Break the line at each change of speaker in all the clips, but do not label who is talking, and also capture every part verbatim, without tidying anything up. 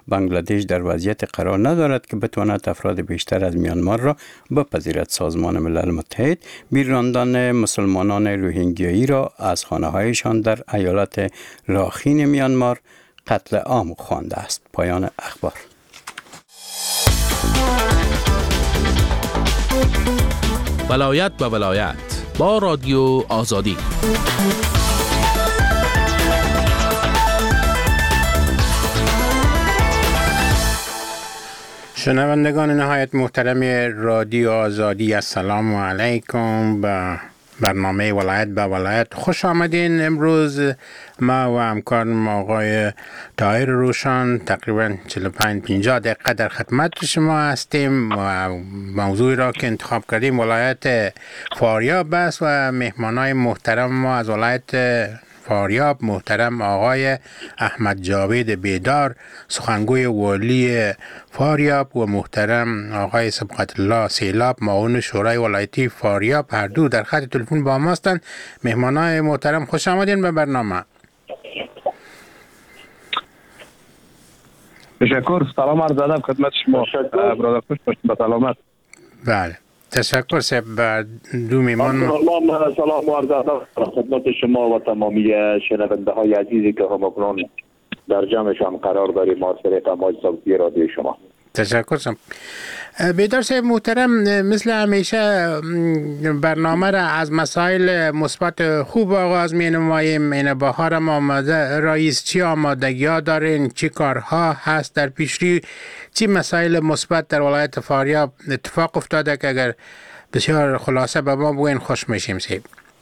بنگلادش در وضعیت قرار ندارد که بتواند افراد بیشتر از میانمار را بپذیرد. سازمان ملل متحد بیراندن مسلمانان روهینگیایی را از خانه‌هایشان در ایالت راخین میانمار قتل عام خوانده است. پایان اخبار.
ولایت به ولایت با رادیو آزادی.
شنوندگان نهایت محترم رادیو آزادی، السلام علیکم. با برنامه ولایت به ولایت خوش آمدین. امروز ما و همکارم آقای طاهر روشن تقریبا چهل و پنج پنجاه دقیقه در خدمت شما هستیم و موضوعی را که انتخاب کردیم ولایت فاریاب است و مهمانای محترم ما از ولایت فاریاب محترم آقای احمد جاوید بیدار سخنگوی والی فاریاب و محترم آقای سبقت الله سیلاب معاون شورای ولایتی فاریاب هر دو در خط تلفن با ما هستند. مهمانای محترم خوش آمدین به برنامه.
تشکر. سلام عرض ادب خدمت شما برادر. خوش باشید به سلامت.
بله تشکر سب دو میمان.
سلام سلام و عرض ادب خدمت شما و تمامی شنونده های عزیزی که همکنون در جمعشان قرار داریم از طریق موج صوتی رادیو شما.
تشکر سم. بیدار صاحب محترم، مثل همیشه برنامه را از مسائل مثبت خوب آغاز می نماییم. این بهار هم آماده، رئیس چی آمادگی ها دارین؟ چی کارها هست در پیشروی؟ چی مسائل مثبت در ولایت فاریاب اتفاق افتاده که اگر بسیار خلاصه به ما بگوین خوش میشیم صاحب.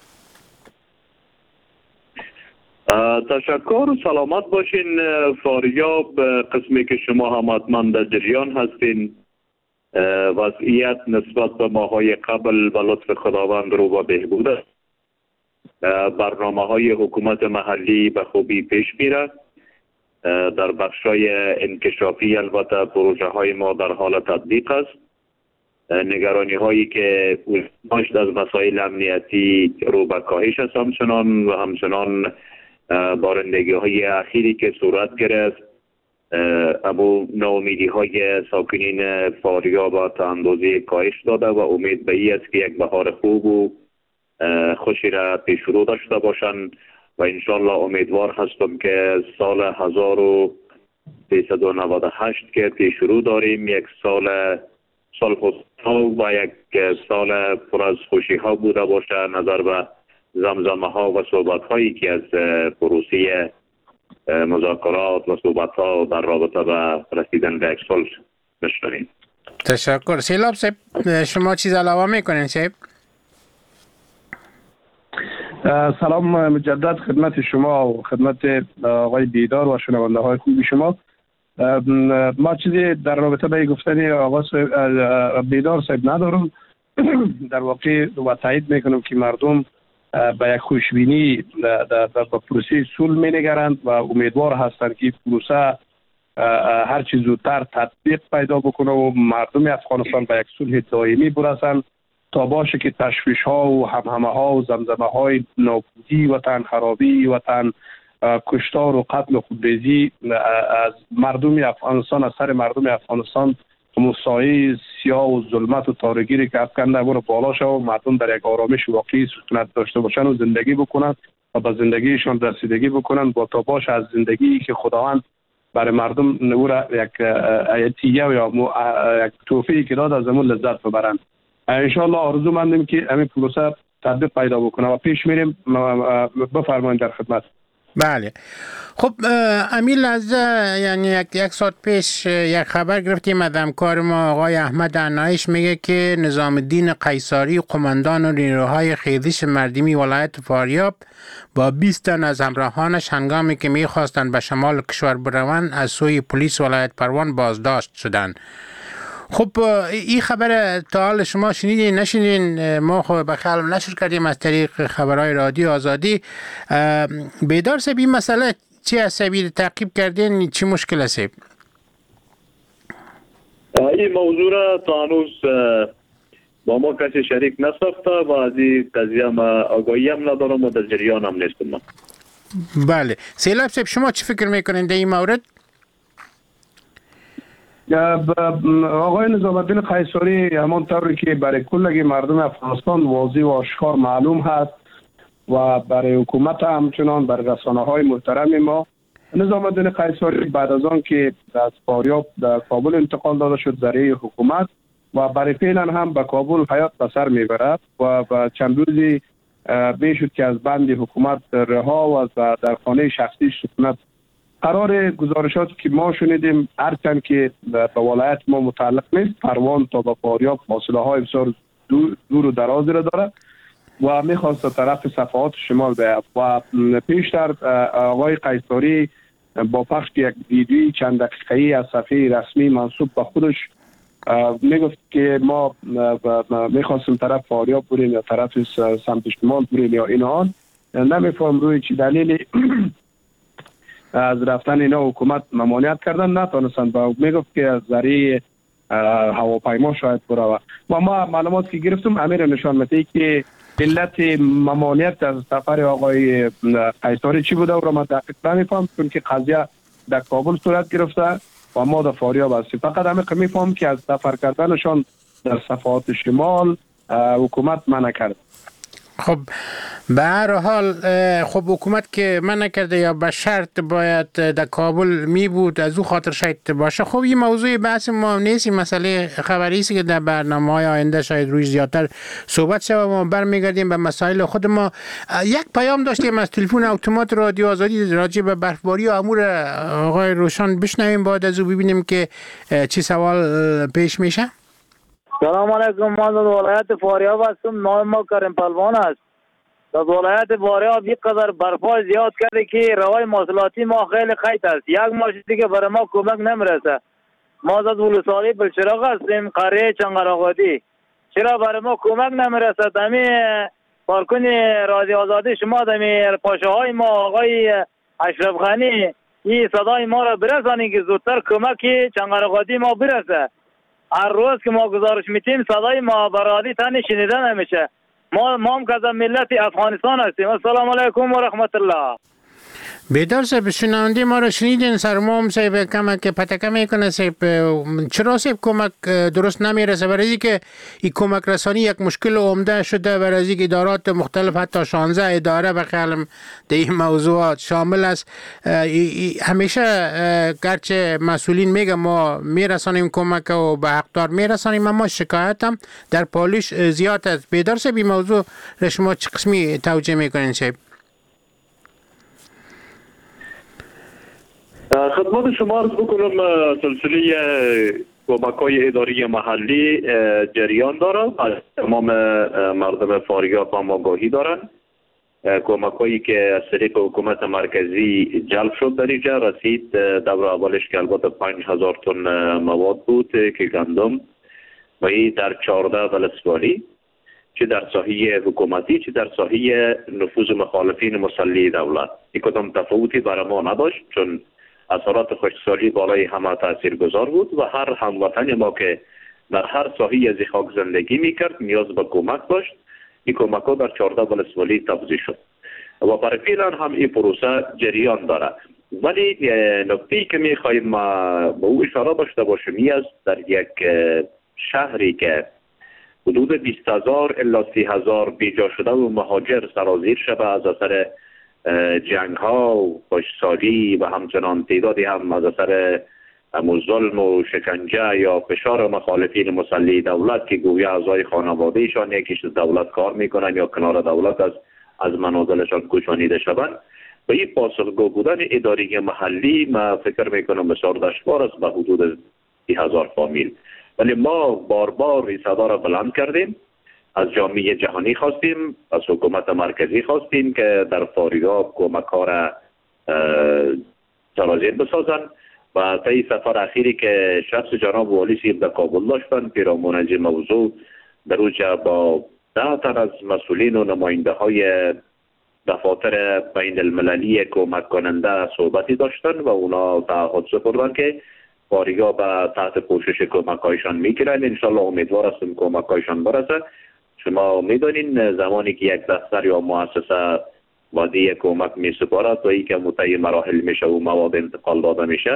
تشکر. سلامت باشین. فاریاب قسمی که شما هم حتما در جریان هستین، وضعیت نسبت به ماهای قبل به لطف خداوند رو به بهبود است. برنامه های حکومت محلی به خوبی پیش میره. در بخشای انکشافی البته پروژه های ما در حال تطبیق است. نگرانی هایی که داشت از مسائل امنیتی رو به کاهش است همچنان و همچنان بارندگی های اخیری که صورت گرفت ابو ناامیدی های ساکنین فاریاب تا اندازه کاهش داده و امید به این است که یک بهار خوب و خوشی را پیش رو داشته باشند و انشالله امیدوار هستم که سال هزار و سیصد و نود و هشت که پیش رو داریم یک سال صلح و و یک سال پر از خوشی ها بوده باشه نظر به زمزمه ها و صحبت هایی که از پروسه مذاکرات و صحبت ها در رابطه به رسیدن به یک صلح بشنویم.
تشکر. سیلاب صاحب شما چیز علاوه میکنین صاحب؟
سلام مجدد خدمت شما و خدمت آقای بیدار و شنونده های خوبی شما. ما چیزی در رابطه به گفتن آقای بیدار صاحب ندارم. در واقع و تایید میکنم که مردم به یک خوشبینی در پروسه صلح می‌نگرند و امیدوار هستند که پروسه هر چیز زودتر تطبیق پیدا بکنه و مردم افغانستان به یک صلح دائمی برسند تا باشه که تشویش ها و همهمه ها و زمزمه های نابودی وطن، خرابی وطن، کشتار و قتل و خودریزی از مردم افغانستان از سر مردم افغانستان مساعی سیاه و ظلمت و تارگیری که افکنده برو بالا شد و مردم در یک آرامش واقعی سکونت داشته باشند و زندگی بکنند و به زندگیشان رسیدگی بکنند با تا باش از زندگی که خداوند برای مردم نور یک عطیه یا یک توفیقی که داد از همون لذت ببرند. انشاءالله آرزو مندیم که همین پروسه تطبیق پیدا بکنه و پیش میریم. بفرمایید در خدمت.
بله. خب امیل از یعنی یک, یک ساعت پیش یک خبر گرفتیم از همکار ما آقای احمد عنایش میگه که نظام الدین قیصری قماندان و نیروهای خیزش مردمی ولایت فاریاب با بیست تن از همراهانش هنگامی که میخواستند به شمال کشور بروند از سوی پلیس ولایت پروان بازداشت شدند. خب این خبر تا حال شما شنیدین نشنیدین؟ ما خب به خلق نشر کردیم از طریق خبرهای رادیو آزادی. بیدار صاحب این مسئله چی از سبیل تعقیب کردین؟ چی مشکل است؟
این موضوع را تا هنوز با ما کسی شریک نساخته و از این قضیه ما آگاهی هم ندارم و در جریان هم نیستم.
بله. سیلاب صاحب شما چی فکر میکنین در این مورد؟
آقای نظام الدین قیصری همان طوری که برای کلگی مردم افغانستان واضح و آشکار معلوم هست و برای حکومت همچنان برای رسانه های محترم ما، نظام الدین قیصری بعد از آن که از فاریاب در کابل انتقال داده شد ذریعه حکومت و برای فعلا هم به کابل حیات به سر میبرد و با چند روزی میشد که از بند حکومت رها و در خانه شخصی سکونت قرار. گزارشاتی که ما شنیدیم هرچند که به ولایت ما متعلق نیست، پروان تا به فاریاب فاصله های بسیار دور, دور و درازی را داره و میخواست طرف صفحات شمال بیاید و پیشتر آقای قیصری با پخش یک ویدیوی چند دقیقه‌ای از صفحه رسمی منسوب به خودش میگفت که ما میخواستیم طرف فاریاب بریم یا طرف سمت شمال بریم یا اینها. نمیفهم روی چی دلیلی از رفتن اینا حکومت ممانعت کردن، نتونستن. با میگفت که از ذریعه هواپیما شاید برود و ما معلومات که گرفتم امیر نشان میده که علت ممانعت از سفر آقای قیصری چی بوده و را ما دقیق نمیفهم، چون که قضیه در کابل صورت گرفته و ما در فاریاب هستیم. فقط همین میفهم که از سفر کردنشان در صفحات شمال حکومت منع کرد.
خب به هر حال خب حکومت که منع کرده یا به شرط باید در کابل می بود، از او خاطر شاید باشه. خب این موضوع بحث ما نیست، این مسئله خبری است که در برنامه‌های آینده شاید روی زیادتر صحبت شود. ما برمیگردیم به مسائل خود ما. یک پیام داشتیم از تلفن اتومات رادیو آزادی راجع به برفباری و امور آقای روشن بشنویم، بعد از او ببینیم که چی سوال پیش میشه.
سلام علیکم، ما از ولایت فاریاب هستم. نام ما کریم پلوان است. در ولایت فاریاب یک قدر برفا زیاد کرده که روای مواصلاتی ما خیلی خیت است. یک ماشین دیگه برای ما کمک نمیرسه. ما از ولسوالی بلچراغ هستیم، قریه چنگرآبادی. چرا برای ما کمک نمیرسه؟ دمی کارکن رادیو آزادی شما دمی پاشه های ما آقای اشرف غنی این صدای ما را برسانی که زودتر کمکی چنگرآبادی ما برسه. هر روز که ما گزارش میتیم صدای ما برادی تنی شنیده نمیشه. ما ما هم که از ملت افغانستان هستیم. السلام علیکم و رحمت الله.
بیدار صاحب شنونده ما رو شنیدین، سرمام صاحب کمک پتکه میکنه صاحب. چرا صاحب کمک درست نمیرسه؟ برای اینکه این کمک رسانی یک مشکل عمده شده، برای اینکه ادارات مختلف حتی شانزده اداره به خیالم در این موضوعات شامل است. همیشه گرچه مسئولین میگه ما میرسانیم کمک و به حقدار میرسانیم، اما شکایت هم در پالیش زیاد است. بیدار صاحب این موضوع شما چه قسمی توجیه میکنین صاحب؟
خدمت شما عرض بکنم سلسله کمک‌های اداری محلی جریان داره. تمام مردم فاریاب هم آگاهی دارن. کمک‌هایی که از طریق حکومت مرکزی جلب شد در اینجا رسید. دور اولش که البته پنج هزار تن مواد بود که گندم و این در چهارده ولسوالی، چه در ساحه حکومتی چه در ساحه نفوذ مخالفین مسلح دولت. این کدام تفاوتی برای ما نداشت، چون اثرات خشکسالی بالای همه تأثیر گذار بود و هر هموطن ما که در هر ساحه از خاک زندگی میکرد نیاز به کمک داشت. این کمک ها در چهارده ولسوالی توزیع شد و برای فعلا هم این پروسه جریان داره. ولی نکته‌ای که میخوایم به او اشاره داشته باشیم این است در یک شهری که حدود بیست هزار الی سی هزار بیجا شده و مهاجر سرازیر شده از اثر جنگ ها و خشکسالی و همچنان تعدادی هم از اثر ظلم و شکنجه یا فشار مخالفین مسلح دولت که گویا اعضای خانواده ایشان یکیش دولت کار میکنن یا کنار دولت از از منازلشان کوچانیده شوند. و این پاسخگو بودن اداری محلی ما فکر میکنم بسیار دشوار است به حدود سی هزار فامیل. ولی ما بار بار این صدا را بلند کردیم، از جامعه جهانی خواستیم، از حکومت مرکزی خواستیم که در فاریاب کمک ها را سرازیر بسازن و طی سفر اخیری که شخص جناب والی صاحب در کابل داشتن پیرامون از موضوع در اوجا با ده تن از مسئولین و نماینده های دفاتر بین المللی کمک کننده صحبتی داشتن و اونا تعهد سپردن که فاریاب تحت پوشش کمک هایشان میگیرن. انشالله امیدوار هستیم کمک هایشان برسه. شما میدونین زمانی که یک دفتر یا مؤسسه وادی کمک می سپارد و ای که مطیع مراحل میشه و مواد انتقال داده میشه،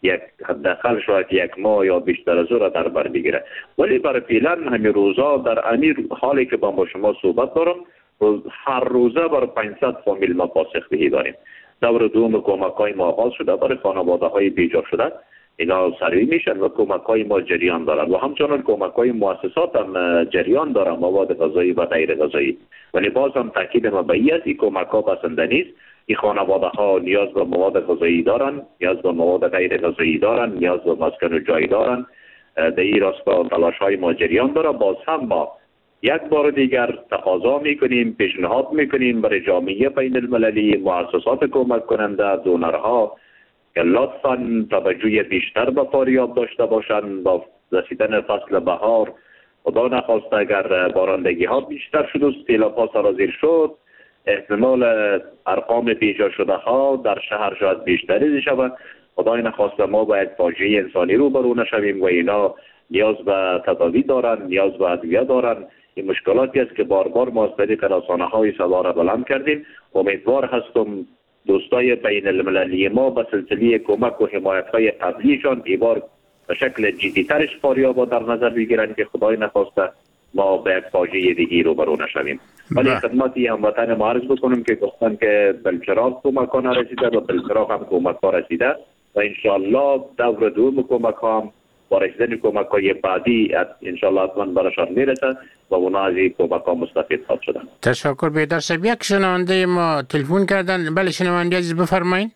یک حداقل شاید یک ماه یا بیشتر از او را در بر بگیره. ولی برای فعلا همین روزا در امیر حالی که با شما صحبت دارم هر روزه بر پانصد فامیل ما پاسخدهی داریم. دور دوم کمک های ما آغاز شده برای خانواده های بیجا شده، اینا سریع میشن و کمک های ما جریان دارن و همچنان کمک های مؤسسات هم جریان دارن، مواد غذایی و غیر غذایی. ولی باز هم تاکید ما به این است این کمک ها بسنده نیست. این خانواده ها نیاز به مواد غذایی دارن، نیاز به مواد غیر غذایی دارن، نیاز به مسکن و جای دارن. در این راستا تلاش های ما جریان داره. باز هم ما یک بار دیگر تقاضا میکنیم، پیشنهاد میکنیم برای جامعه بین المللی، مؤسسات کمک کننده، دونرها که لطفاً توجه بیشتر به فاریاب داشته باشند. با رسیدن فصل بهار خدا نخواست اگر بارندگی ها بیشتر شد و سیلاب ها سرازیر شد، احتمال ارقام بیجا شده ها در شهر شاید بیشتری شود. خدای نخواسته ما باید فاجعه انسانی رو برو نشویم و اینا نیاز به تداوی دارن، نیاز به ادویه دارن. این مشکلاتی است که بار بار ما از طریق رسانه های صدا را بلند کردیم. امیدوار هستم دوستای بین المللی ما به سلسله کمک و حمایت های قبلیشان ای بار به شکل جدی ترش فاریاب در نظر بگیرند که خدای نخواسته ما به یک فاجعه دیگی رو برو نشویم. ولی خدمتی هموطن ما عرض بکنم که گفتن که بلچراغ کمک ها نرسیده و بلچراغ هم کمک ها رسیده و انشاءالله دور دوم کمک ها هم با رسیدن کمک های بعدی انشاءالله حتما برشان میرسه و اونا از این کمک ها مستفید خواهد شدن.
تشکر بیدار صاحب. یک شنونده ما تلفن کردن. بله شنونده عزیز بفرمایید.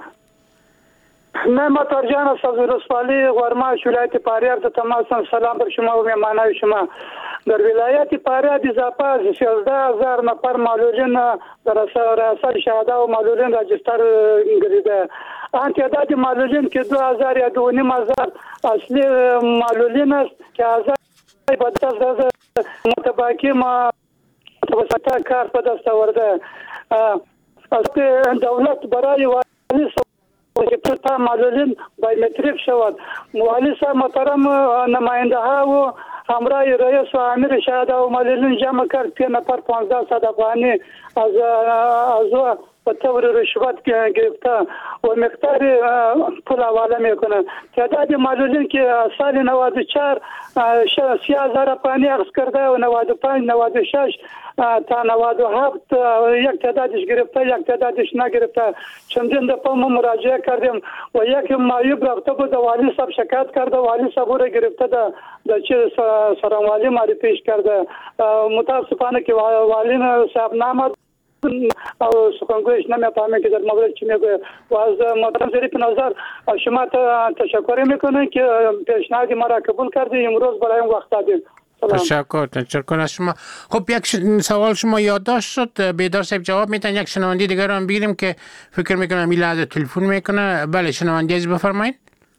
من مطار جان از ولسوالی غرماش ولایت فاریاب تمام سلام بر شما و مهمانان شما. در ولایت فاریاب اضافه از سیزده هزار نفر معلولین در ریاست شهدا و معلولین راجستر گردیده. آن تعداد معلولین که دو هزار یا دو نیم هزار اصلی معلولین است که هزار به دست متباکی ما توسط کار به دست آورده. از دولت برای والی که تا معلولین بایومتریک شود. والی صاحب محترم نماینده ها و همراه رئیس و امیر شهدا و معلولین جمع کرد که نفر پانزده صد افغانی از از به طور رشوت گرفته و مقدار پول حواله میکنه. تعداد معلولین که سال نود و چهار سی هزار افغانی اخذ کرده و نود و پنج نود و شش تا نود و هفت یک تعدادش گرفته یک تعدادش نگرفته. چندین دفعه ما مراجعه کردیم و یک معیوب رفته بود والی صاحب شکایت کرده، والی صاحب رو گرفته ده در چه سرانوالی معرفیش کرده. متاسفانه که والی صاحب نامد او سخنگویش نمیفهمه که در مورد چی میگه و از محترم ظریف نظر شما تشکر میکنه که پیشنهاد ما را قبول کردی، امروز برای این وقت دادید.
تشکر تشکر از شما. خب یک سوال شما یادداشت شد بیدار صاحب جواب میتن. یک شنونده دیگر هم بگیریم که فکر میکنم این لحظه تلفن میکنه. بله شنونده عزیز بفرمایید.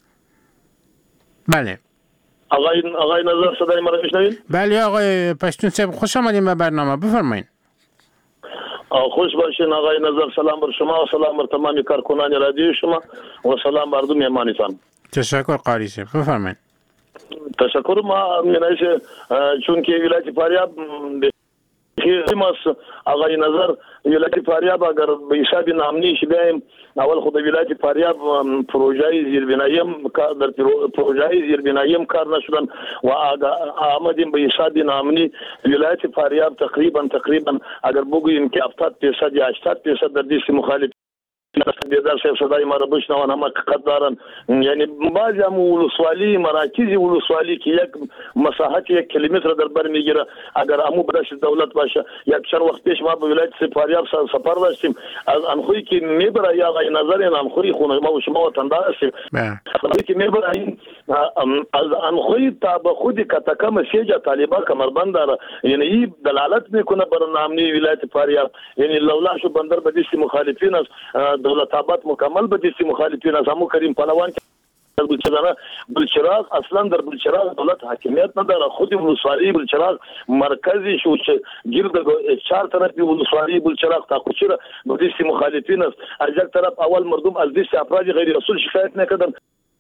بله
آقای آقای نظر صدای ما را میشنوید؟
بله آقای پشتون صاحب خوش آمدید به برنامه، بفرمایید.
خوش باشین آقای نظر. سلام بر شما و سلام بر تمام کارکنان رادیو شما و سلام بر دو مهمانتان.
تشکر قاری صاحب بفرمایید.
تشکر. ما منایشه چون که ولایت فاریاب خیماس آقای نظر ولایت فاریاب اگر به حساب نامنیش بیایم اول خود ولایت فاریاب پروژه زیربناییم در پروژه زیربناییم کار نشدن و آمدیم به حساب نامنی ولایت فاریاب تقریبا تقریبا اگر بگوییم که هفتاد درصد یا هشتاد درصد در دست مخالف بیدار صاحب صدای ما را بشنوان همه حقیقت دارن. یعنی بعضی هم ولسوالی مراکز ولسوالی که یک مساحت یک کیلومتر در بر میگیره اگر امو بدش دولت باشه. یک چند وقت پیش ما به ولایت فاریاب سفر داشتیم از انخوی که میبره یا غیر نظر این انخوی خونه ما و شما وطندار هستیم انخوی که میبره این از انخوی تا به خود کتکه مسیجه طالبا کمربند داره. یعنی این دلالت میکنه بر نامنی ولایت فاریاب. یعنی لولا شو بندر به دست مخالفین است دولت آباد مکمل به دست مخالفین از همو کریم پلوان بلچراغ بلچراغ اصلا در بلچراغ دولت حاکمیت نداره. خود ولسوالی بلچراغ مرکزی شو چه گرد چهار طرفی ولسوالی بلچراغ تا کوچه به دست مخالفین است. از یک طرف اول مردم از دست افراد غیر رسول شکایت نکردن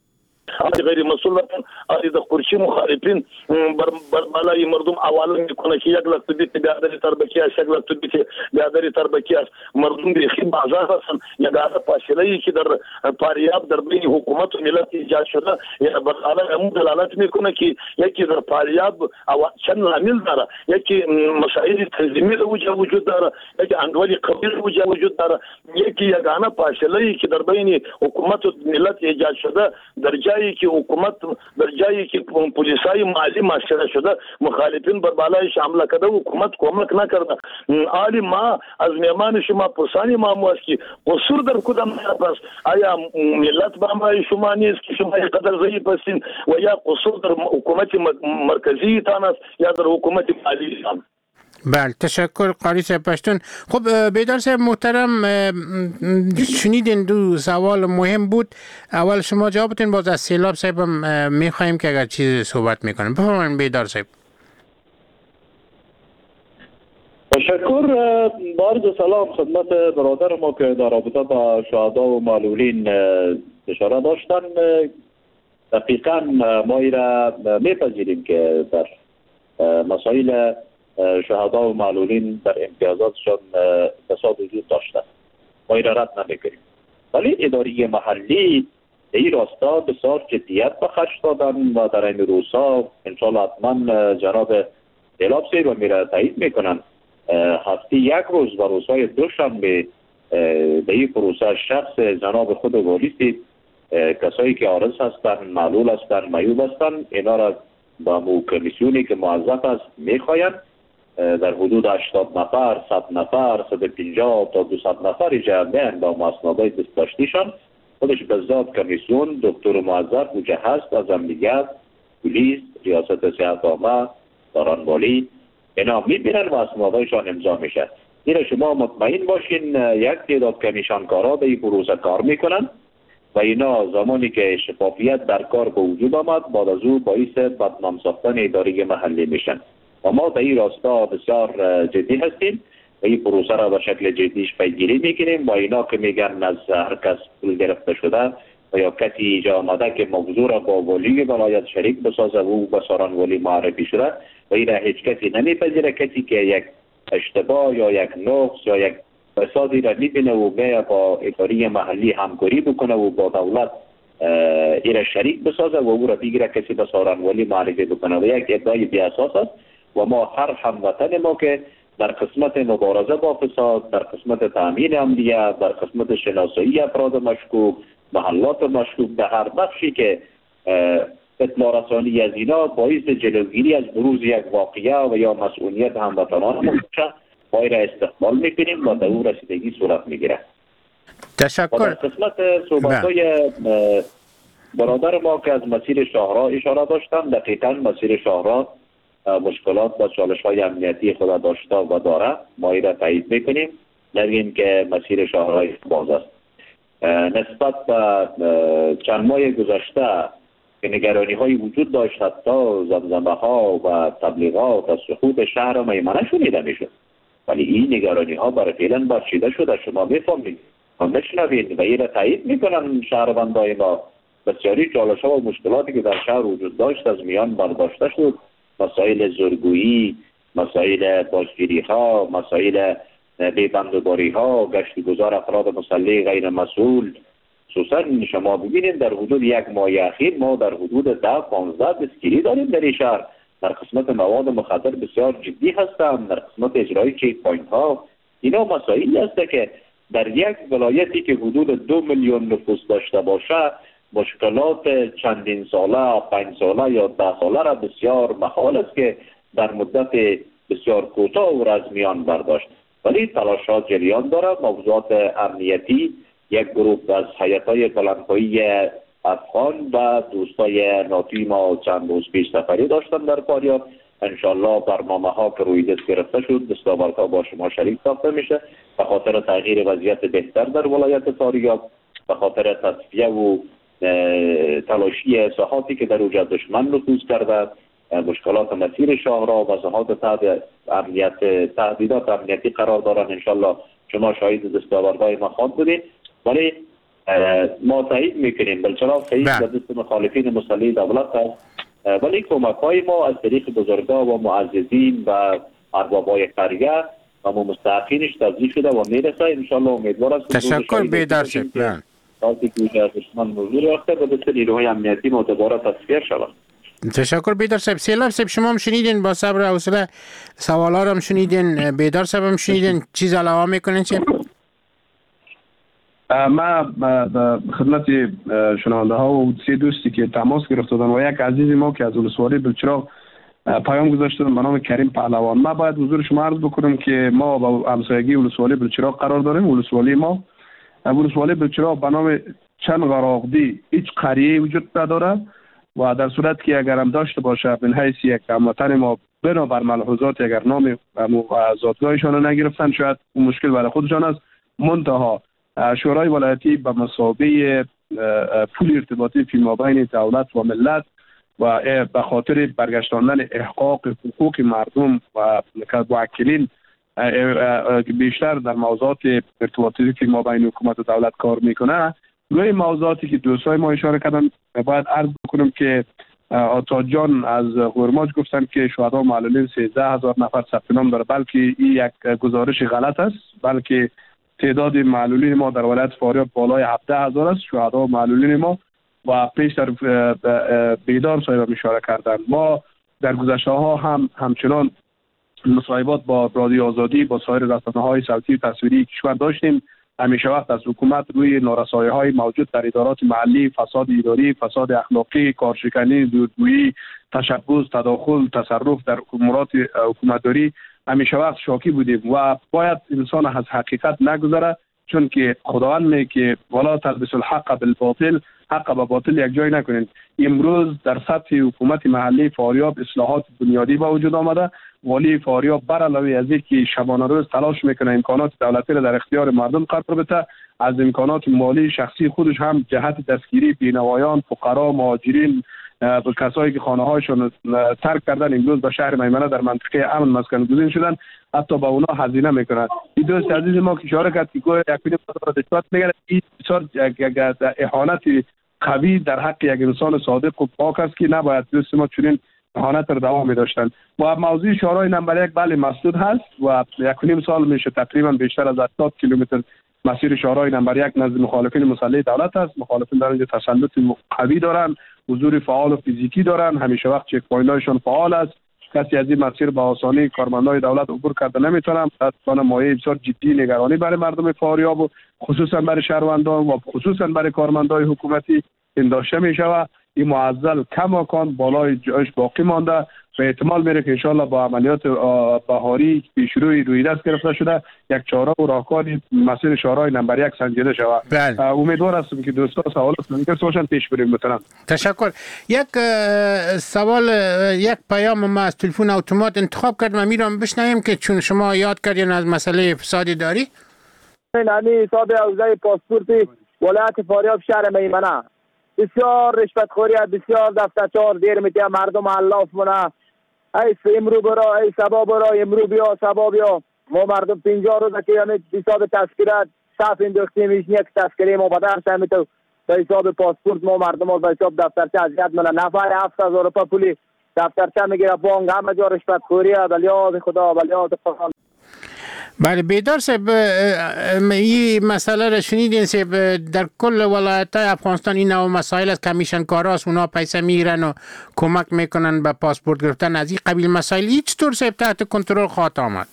غیر مسئول از این خورشی مخالفین بر بالای مردم اولین میکنه که یک لحظه بیت بیادری تربکی است، یک لحظه بیت بیادری تربکی است. مردم بیخی بازار هستن. یک عادت پاشله‌ای که در فاریاب در بین حکومت و ملت ایجاد شده بر علیه امو دلالت میکنه که یکی در فاریاب چند عامل داره، یکی مسائل تنظیمی وجود داره، یکی اندوال قبیل وجود داره، یکی یگانه پاشله‌ای که در بین حکومت و ملت ایجاد شده در جایی که حکومت در جایی که پلیسای مالی مشکل شده مخالفین بر بالایش حمله کرده حکومت کمک نکرده. عالی ما از میمان شما پرسانی ما مواسکی قصور در کدام است؟ آیا ملت با شما نیست که شما قدر ضعیف هستین و یا قصور در حکومت مرکزی تان است یا در حکومت مالی تان؟
بله تشکر قاری صاحب پشتون. خب بیدار صاحب محترم شنیدین دو سوال مهم بود. اول شما جوابتون، باز از سیلاب صاحب هم میخواییم که اگر چیز صحبت میکنیم. بفرمایید بیدار صاحب.
تشکر. بارد سلام خدمت برادر ما که در رابطه با شهدا و معلولین اشاره داشتن. دقیقا ما را میپذیریم که در مسائل شهدا و معلولین در امتیازاتشان فساد وجود داشته، ما این را رد نمیکنیم، ولی اداره محلی این راستا بسیار جدیت به خرج دادن و در این روزها انشاءالله حتما جناب سیلاب صاحب و میره تایید میکنن هفته یک روز و روزهای دوشنبه به این پروسه شخص جناب خود والیست کسایی که عارض هستن، معلول هستن، معیوب هستن، اینا را با مو کمیسیونی که موظف است میخواین در حدود هشتاد نفر، صد نفر، صد و پنجاه تا دویست نفر جمعیان با مسندهای دستداشتیشان خودش به ذات کمیسیون دکتر موظف مجهز از امنیت، پلیس، ریاست صحت عامه، دارنوالی اینا میبینن و اسنادهایشان امضا میشه. این شما مطمئن باشین یک تعداد کمیشنکارا به این پروسه کار میکنن و اینا زمانی که شفافیت در کار به وجود آمد بعد از او باعث بدنام ساختن اداره محلی میشن. و ما به این راستا بسیار جدی هستیم و این پروسه را به شکل جدیش پیگیری میکنیم و اینا که میگن از هر کس پول گرفته شده و یا کسی اینجا آمده که موضوع را با ولی ولایت شریک بسازه و او به ساران ولی معرفی شده و این را هیچ کسی نمیپذیره. کسی که یک اشتباه یا یک نقص یا یک فسادی را میبینه و میه با اداره محلی همکاری بکنه و با دولت این را شریک بسازه و او را بگیره کسی به ساران ولی معرفی بکنه و یک ادعای بی اساس است. و ما هر هموطن ما که در قسمت مبارزه با فساد، در قسمت تامین امنیت، در قسمت شناسایی افراد مشکوک، محلات مشکوک، در هر بخشی که اطلاع رسانی از اینا باعث جلوگیری از بروز یک واقعه و یا مسئولیت هموطنان ما میشه، ما را استقبال میکنیم و در اون رسیدگی صورت میگیره.
تشکر.
در قسمت صحبت‌های برادر ما که از مسیر شاهراه اشاره داشتن، دقیقاً مسیر شاهراه مشکلات و چالش های امنیتی خود داشته و داره، ما این را تایید میکنیم. نگیم که مسیر شاهراه باز است. نسبت به چند ماه گذشته که نگرانی های وجود داشت، حتی زمزمه ها و تبلیغات از سقوط شهر میمنه شنیده میشد، ولی این نگرانی ها برای فعلا برچیده شده. شما میفهمید و میشنوید و این را تایید میکنن شهروندای ما. بسیاری چالش ها و مشکلاتی که در شهر وجود داشت از میان برداشته شد. مسائل زورگویی، مسائل بازگیری ها، مسائل بی‌بندوباری ها، گشت گذار افراد مسلح غیر مسئول. خصوصا شما ببینید در حدود یک ماه اخیر ما در حدود ده پانزده دستگیری داریم در این شهر. در قسمت مواد مخدر بسیار جدی هستند، در قسمت اجرای چک پوینت ها. اینا مسائلی هست که در یک ولایتی که حدود دو میلیون نفوس داشته باشه مشکلات چندین ساله، پنج ساله یا ده ساله را بسیار محال است که در مدت بسیار کوتاه و از میان برداشت. ولی تلاشات جریان دارد. موضوعات امنیتی یک گروه از هیئت‌های بلندپایه‌ای افغان و دوستای ناتی ما چند روز پیش سفری داشتن در فاریاب. انشالله برنامه ها که روی دست گرفته شد دستاوردها با شما شریک ساخته میشه به خاطر تغییر وضعیت بهتر در ولایت فاریاب، به خاطر تصفیه و تلاشی ساحاتی که در اوجه دشمن نفوذ کرده، مشکلات مسیر شاهراه و ساحات تحت امنیت تهدیدات امنیتی قرار دارن. انشالله شما شاهد دستاوردهای ما خواد بودید. ولی ما تایید میکنیم بلچراغ تایید به دست مخالفین مسلح دولت است، ولی کمک های ما از طریق بزرگان و معززین و اربابای قریه و مستحقینش توضیح شده و میرسه. انشالله امیدوار است.
تشکر بیدار شد.
تاکی که دشمن موضوع رفته به دست نیروهای امنیتی ما دوباره تصفیه شود.
تشکر بیدار صاحب. سیلاب صاحب شما هم شنیدین، با صبر و حوصله سوالا هم شنیدین، بیدار صاحب هم شنیدین، چیز علاوه میکنین چه؟
ما خدمت شنونده ها و سه دوستی که تماس گرفته بودن و یک عزیز ما که از ولسوالی بلچراغ پیام گذاشته به نام کریم پهلوان، ما باید حضور شما عرض بکنم که ما با همسایگی ولسوالی بلچراغ قرار داریم. ولسوالی ما ولسوالی بلچراغ به نام چند غراقدی هیچ قریه وجود نداره و در صورت که اگر هم داشته باشه به حیث یک هموطن ما بنابر ملحوظات اگر نام زادگاهشان نگرفتن شاید اون مشکل برای خودشان است. منتها شورای ولایتی به مثابه پول ارتباطی فی مابین دولت و ملت و به خاطر برگشتاندن احقاق حقوق مردم و موکلین بیشتر در موضوعات ارتباطی فی مابین حکومت و دولت کار میکنه. روی موضوعاتی که دوستای ما اشاره کردن باید عرض بکنم که آتا جان از غرماج گفتن که شهدا معلولین سیزده هزار نفر ثبت نام داره، بلکه این یک گزارش غلط است، بلکه تعداد معلولین ما در ولایت فاریاب بالای هفده هزار است. شهدا معلولین ما و پیشتر بیدار صاحب اشاره کردن ما در گذشته ها هم همچنان مصاحبات با رادیو آزادی با سایر رسانه‌های صوتی و تصویری کشور داشتیم. همیشه وقت از حکومت روی نارسایی‌های موجود در ادارات محلی، فساد اداری، فساد اخلاقی، کارشکنی، دورگویی، تشبث، تداخل، تصرف در امورات حکومتداری همیشه وقت شاکی بودیم و باید انسان از حقیقت نگذره، چون که خداوند میگه که ولا تلبسوا الحق بالباطل، حق با باطل یک جای نکنید. امروز در سطح حکومت محلی فاریاب اصلاحات بنیادی با وجود آمده. والی فاریاب بر علاوه از اینکه شبانه روز تلاش میکنه امکانات دولتی را در اختیار مردم قرار بده، از امکانات مالی شخصی خودش هم جهت دستگیری بینوایان، فقرا، مهاجرین، کسایی که خانه هایشون ترک کردن امروز به شهر میمنه در منطقه امن مسکن گزین شدن، حتی با اونا هزینه میکنن. این دوست عزیز ما که اشاره کرد که گویا یک بین دستات میگه این بسیار اهانت قوی در حق یک انسان صادق و پاک است که نباید دوست ما چنین اهانت را دوام می‌داشتن. و موضوع شورای نمبر یک بله مسدود هست و یک و نیم سال میشه تقریبا بیشتر از هشتاد کیلومتر مسیر شورای نمبر یک نزد مخالفین مسلح دولت است. مخالفین در اینجا تسلط قوی دارن، حضور فعال و فیزیکی دارن، همیشه وقت چک پوینت‌هایشون فعال است. کسی از این مسیر به آسانی کارمندای دولت عبور کرده نمیتونن. اصلا مایه بسیار جدی نگرانی برای مردم فاریاب و خصوصا برای شهروندان و خصوصا برای کارمندای حکومتی انداشته میشود. این معضل کماکان بالای جایش باقی مانده و احتمال میره که انشالله با عملیات بهاری که شروع روی دست گرفته شده یک چاره و راهکاری مسیر شورای نمبر یک سنجیده شود.
بله.
امیدوار هستم که دوستان سوالات ممکن باشن پیش بریم. بتونم
تشکر. یک سوال، یک پیام ما از تلفن اتومات انتخاب کردم، میرم بشنویم که چون شما یاد کردین از مسئله فساد اداری.
یعنی حساب حوزه پاسپورت ولایت فاریاب شهر میمنه بسیار رشوتخوری، بسیار دفترچار دیر میتونه مردم علاف مونه. ای امرو برا، ای سبا برا، امرو بیا سبا بیا. ما مردم پنجاه روزه که یعنی حساب تذکرات صاف انداختیم، یک تذکره ما بدر سمی تو به حساب پاسپورت ما مردم ها به حساب دفترچه اذیت مونه. نفر هفت هزار روپیه پولی دفترچه میگیره، بانک همه جا رشوتخوری. بل یاد خدا، بل یاد قرآن.
بله بیدار صاحب، این مسئله را شنیدین صاحب، در کل ولایت افغانستان این نوع مسائل از کمیشن کاراست، اونا پیسه میگیرن و کمک میکنن به پاسپورت گرفتن. از این قبیل مسائل هیچ طور صاحب تحت کنترل خواهد آمد؟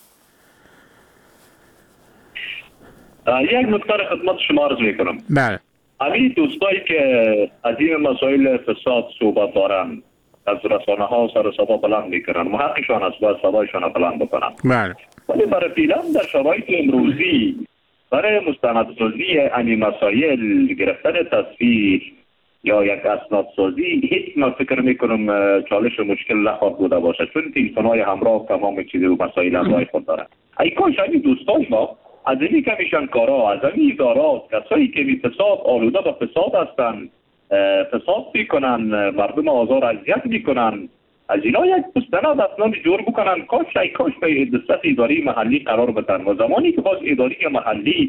یک نکته خدمت شما عرض میکنم.
بله.
همین دوستایی که از این مسائل فساد صحبت دارن از رسانه ها سر صدا بلند میکنن، محقشان است باید صدایشان بلند بکنن.
بله.
ولی برای فعلا در شرایط امروزی برای مستندسازی این مسائل گرفتن تصویر یا یک اسنادسازی هیچ من فکر میکنم چالش و مشکل نخواهد بوده باشه، چون تلفن‌های همراه تمام چیز و مسائل همراه خود دارن. ای کاش همین دوستان ما از این کمیشن کارا، از این ادارات، کسایی که بی فساد آلوده به فساد هستن، فساد میکنن، مردم آزار اذیت میکنن، از اینا یک مستند اسناد جور بکنن. کاش ای کاش به دست اداری محلی قرار بدن و زمانی که باز اداری محلی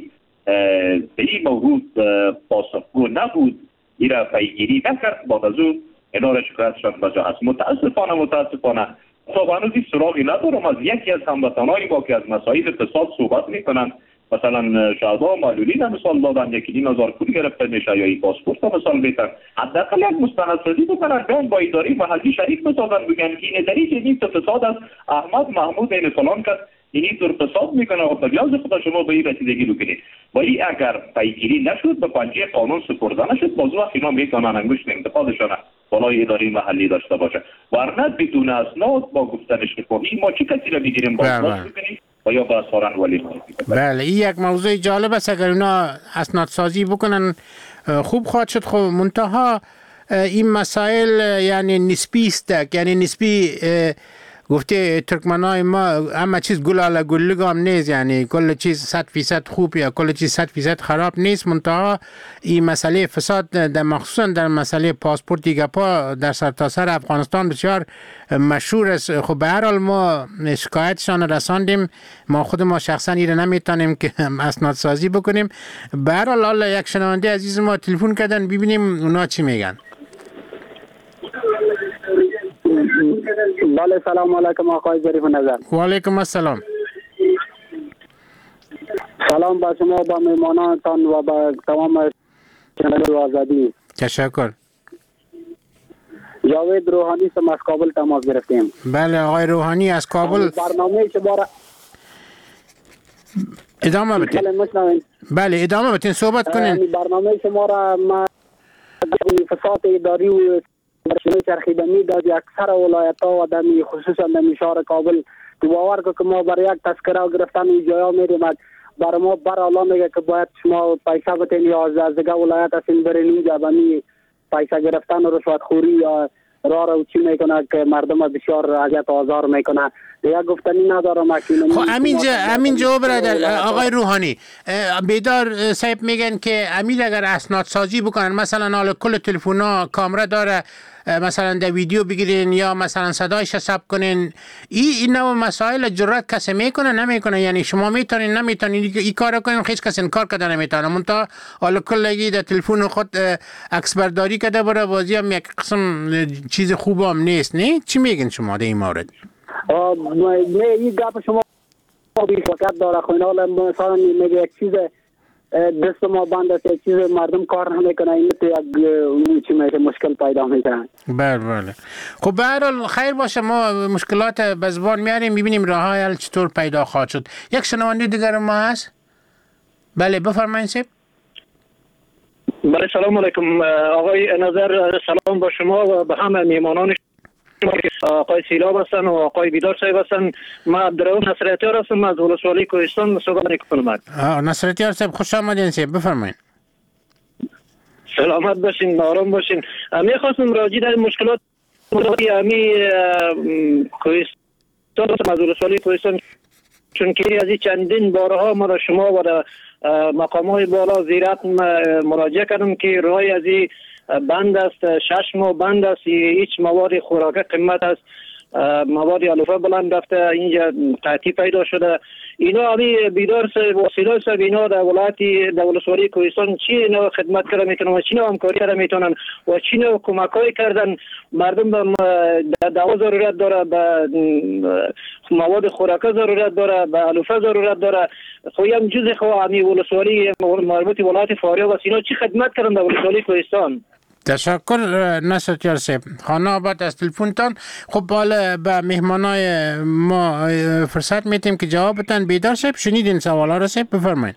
به این موضوع پاسخگو نبود، این را پیگیری نکرد، بعد از او اینا را شکایتشان بجا هست. متاسفانه متاسفانه تا هنوز این سراغی ندارم از یکی از هموطنانی با که از مسائل اقتصاد صحبت میکنن، مثلا شهدا معلولین مثال دادن یکی این هزار پول گرفته میشه یا این پاسپورت مثال میتن، حداقل یک مستندسازی بکنن، بیان با اداره محلی شریک بسازن، بگن که این اداره این فساد از احمد محمود این فلان کرد، این طور فساد میکنه و بجاز خدا شما به این رسیدگی بکنید. ولی اگر پیگیری نشد به پنجه قانون سپرده نشد، باز وقت اینا میتونن انگشت انتقادشان بالای اداره محلی داشته باشه، ورنه بدون اسناد با گفتنش میکنیم ما چه کسی را بگیریم بازداشت بکنیم و یا با سارن ولی
بله این یک موضوع جالب است. اگر اینا اسناد سازی بکنن خوب خواهد شد. خب منتها این مسائل یعنی نسبی است، یعنی نسبی گفته ترکمنای ما همه چیز گل علی گلگ هم نیست، یعنی کل چیز صد فیصد خوب یا کل چیز صد فیصد خراب نیست. منتها این مسئله فساد در مخصوصا در مسئله پاسپورت دیگه پا در سرتاسر افغانستان بسیار مشهور است. خب به هر حال ما شکایتشان رساندیم، ما خود ما شخصا این نمیتونیم که اسناد سازی بکنیم. به هر حال یک شنونده عزیز ما تلفن کردن، ببینیم اونا چی میگن.
بله سلام علیکم آقای ظریف نظر.
و علیکم السلام.
سلام با شما، با مهمانانتان و با تمام چنل آزادی.
تشکر.
جاوید روحانی سم از کابل تماس گرفتیم.
بله آقای روحانی از کابل.
برنامه شما را
ادامه بدین.
بله
بله ادامه بدین، صحبت کنین.
برنامه شما را ما فساد اداری و شنو چرخیده میداد اکثر ولایت ها و دمی خصوصا دمی شهر کابل تو باور که ما برای یک تذکره و گرفتن این جایا میریم، برای ما بر اعلا میگه که باید شما پیسه بتین یا از دیگه ولایت هستین برین اینجا بمی پیسه گرفتن و رشوت خوری یا راه رو چی میکنه که مردم بسیار اذیت و آزار میکنه. دیگه گفتنی ندارم اکنون.
خب همینجا همینجا برادر آقای روحانی بیدار صاحب میگن که امیر اگر اسناد سازی بکنن، مثلا حالا کل تلفن‌ها کامera داره، مثلا در ویدیو بگیرین یا مثلا صدایش ثبت کنین، این این نوع مسائل جرأت کسی میکنه نمیکنه؟ یعنی شما میتونین نمیتونین این کارو کنین، هیچ کس این کار کرده نمیتونه، منتها حالا کلگی در تلفن خود عکس برداری کرده بره، بازی هم یک قسم چیز خوب هم نیست. نه چی میگین شما در این مورد؟
نه این گپ شما بی‌فکر داره. خو اینا مثلا میگه یک چیز دست ما بند است، یک چیز مردم کار نمیکنه، این تو یک چی میشه مشکل پیدا میکنه.
بله بله. خب به هر حال خیر باشه، ما مشکلات به زبان میاریم، ببینیم راه‌های حل چطور پیدا خواهد شد. یک شنونده دیگر ما هست. بله بفرمایید سیب.
بله سلام علیکم آقای نظر، سلام با شما و به همه میهمانان آقای سیلاب هستن و آقای بیدار صاحب هستن. من عبدالرحیم نصرتیار هستم از ولسوالی کوهستان صحبت میکنم.
نصرتیار صاحب خوش آمدین صاحب، بفرمایید.
سلامت باشین، آرام باشین. میخواستم راجع در مشکلات امی کوهستان از ولسوالی کوهستان، چون که از این چندین بارها ما شما و مقامات بالا زیرت مراجعه کردم که رای از این بند است، شش ماه بند است، هیچ مواد خوراک قیمت است، مواد علوفه بلند رفته، اینجا تعطیل پیدا شده. اینا همی بیدار سه وسیله سه اینا در ولایت در ولسوالی کوهستان چی نوع خدمت کرده میتونن و چی نوع همکاری کرده میتونن و چی نوع کمکایی کردن مردم به دوا ضرورت داره، به مواد خوراک ضرورت داره، به علوفه ضرورت داره. خو هم جزء خو همی ولسوالی مربوط ولایت فاریاب است، اینا چی خدمت کردن در ولسوالی کوهستان؟
تشکر نصرتیار صاحب. خانه آباد از تلفنتان. خب حالا به مهمانای ما فرصت میتیم که جواب بدن. بیدار صاحب شنیدین سوالا را صاحب، بفرمایید.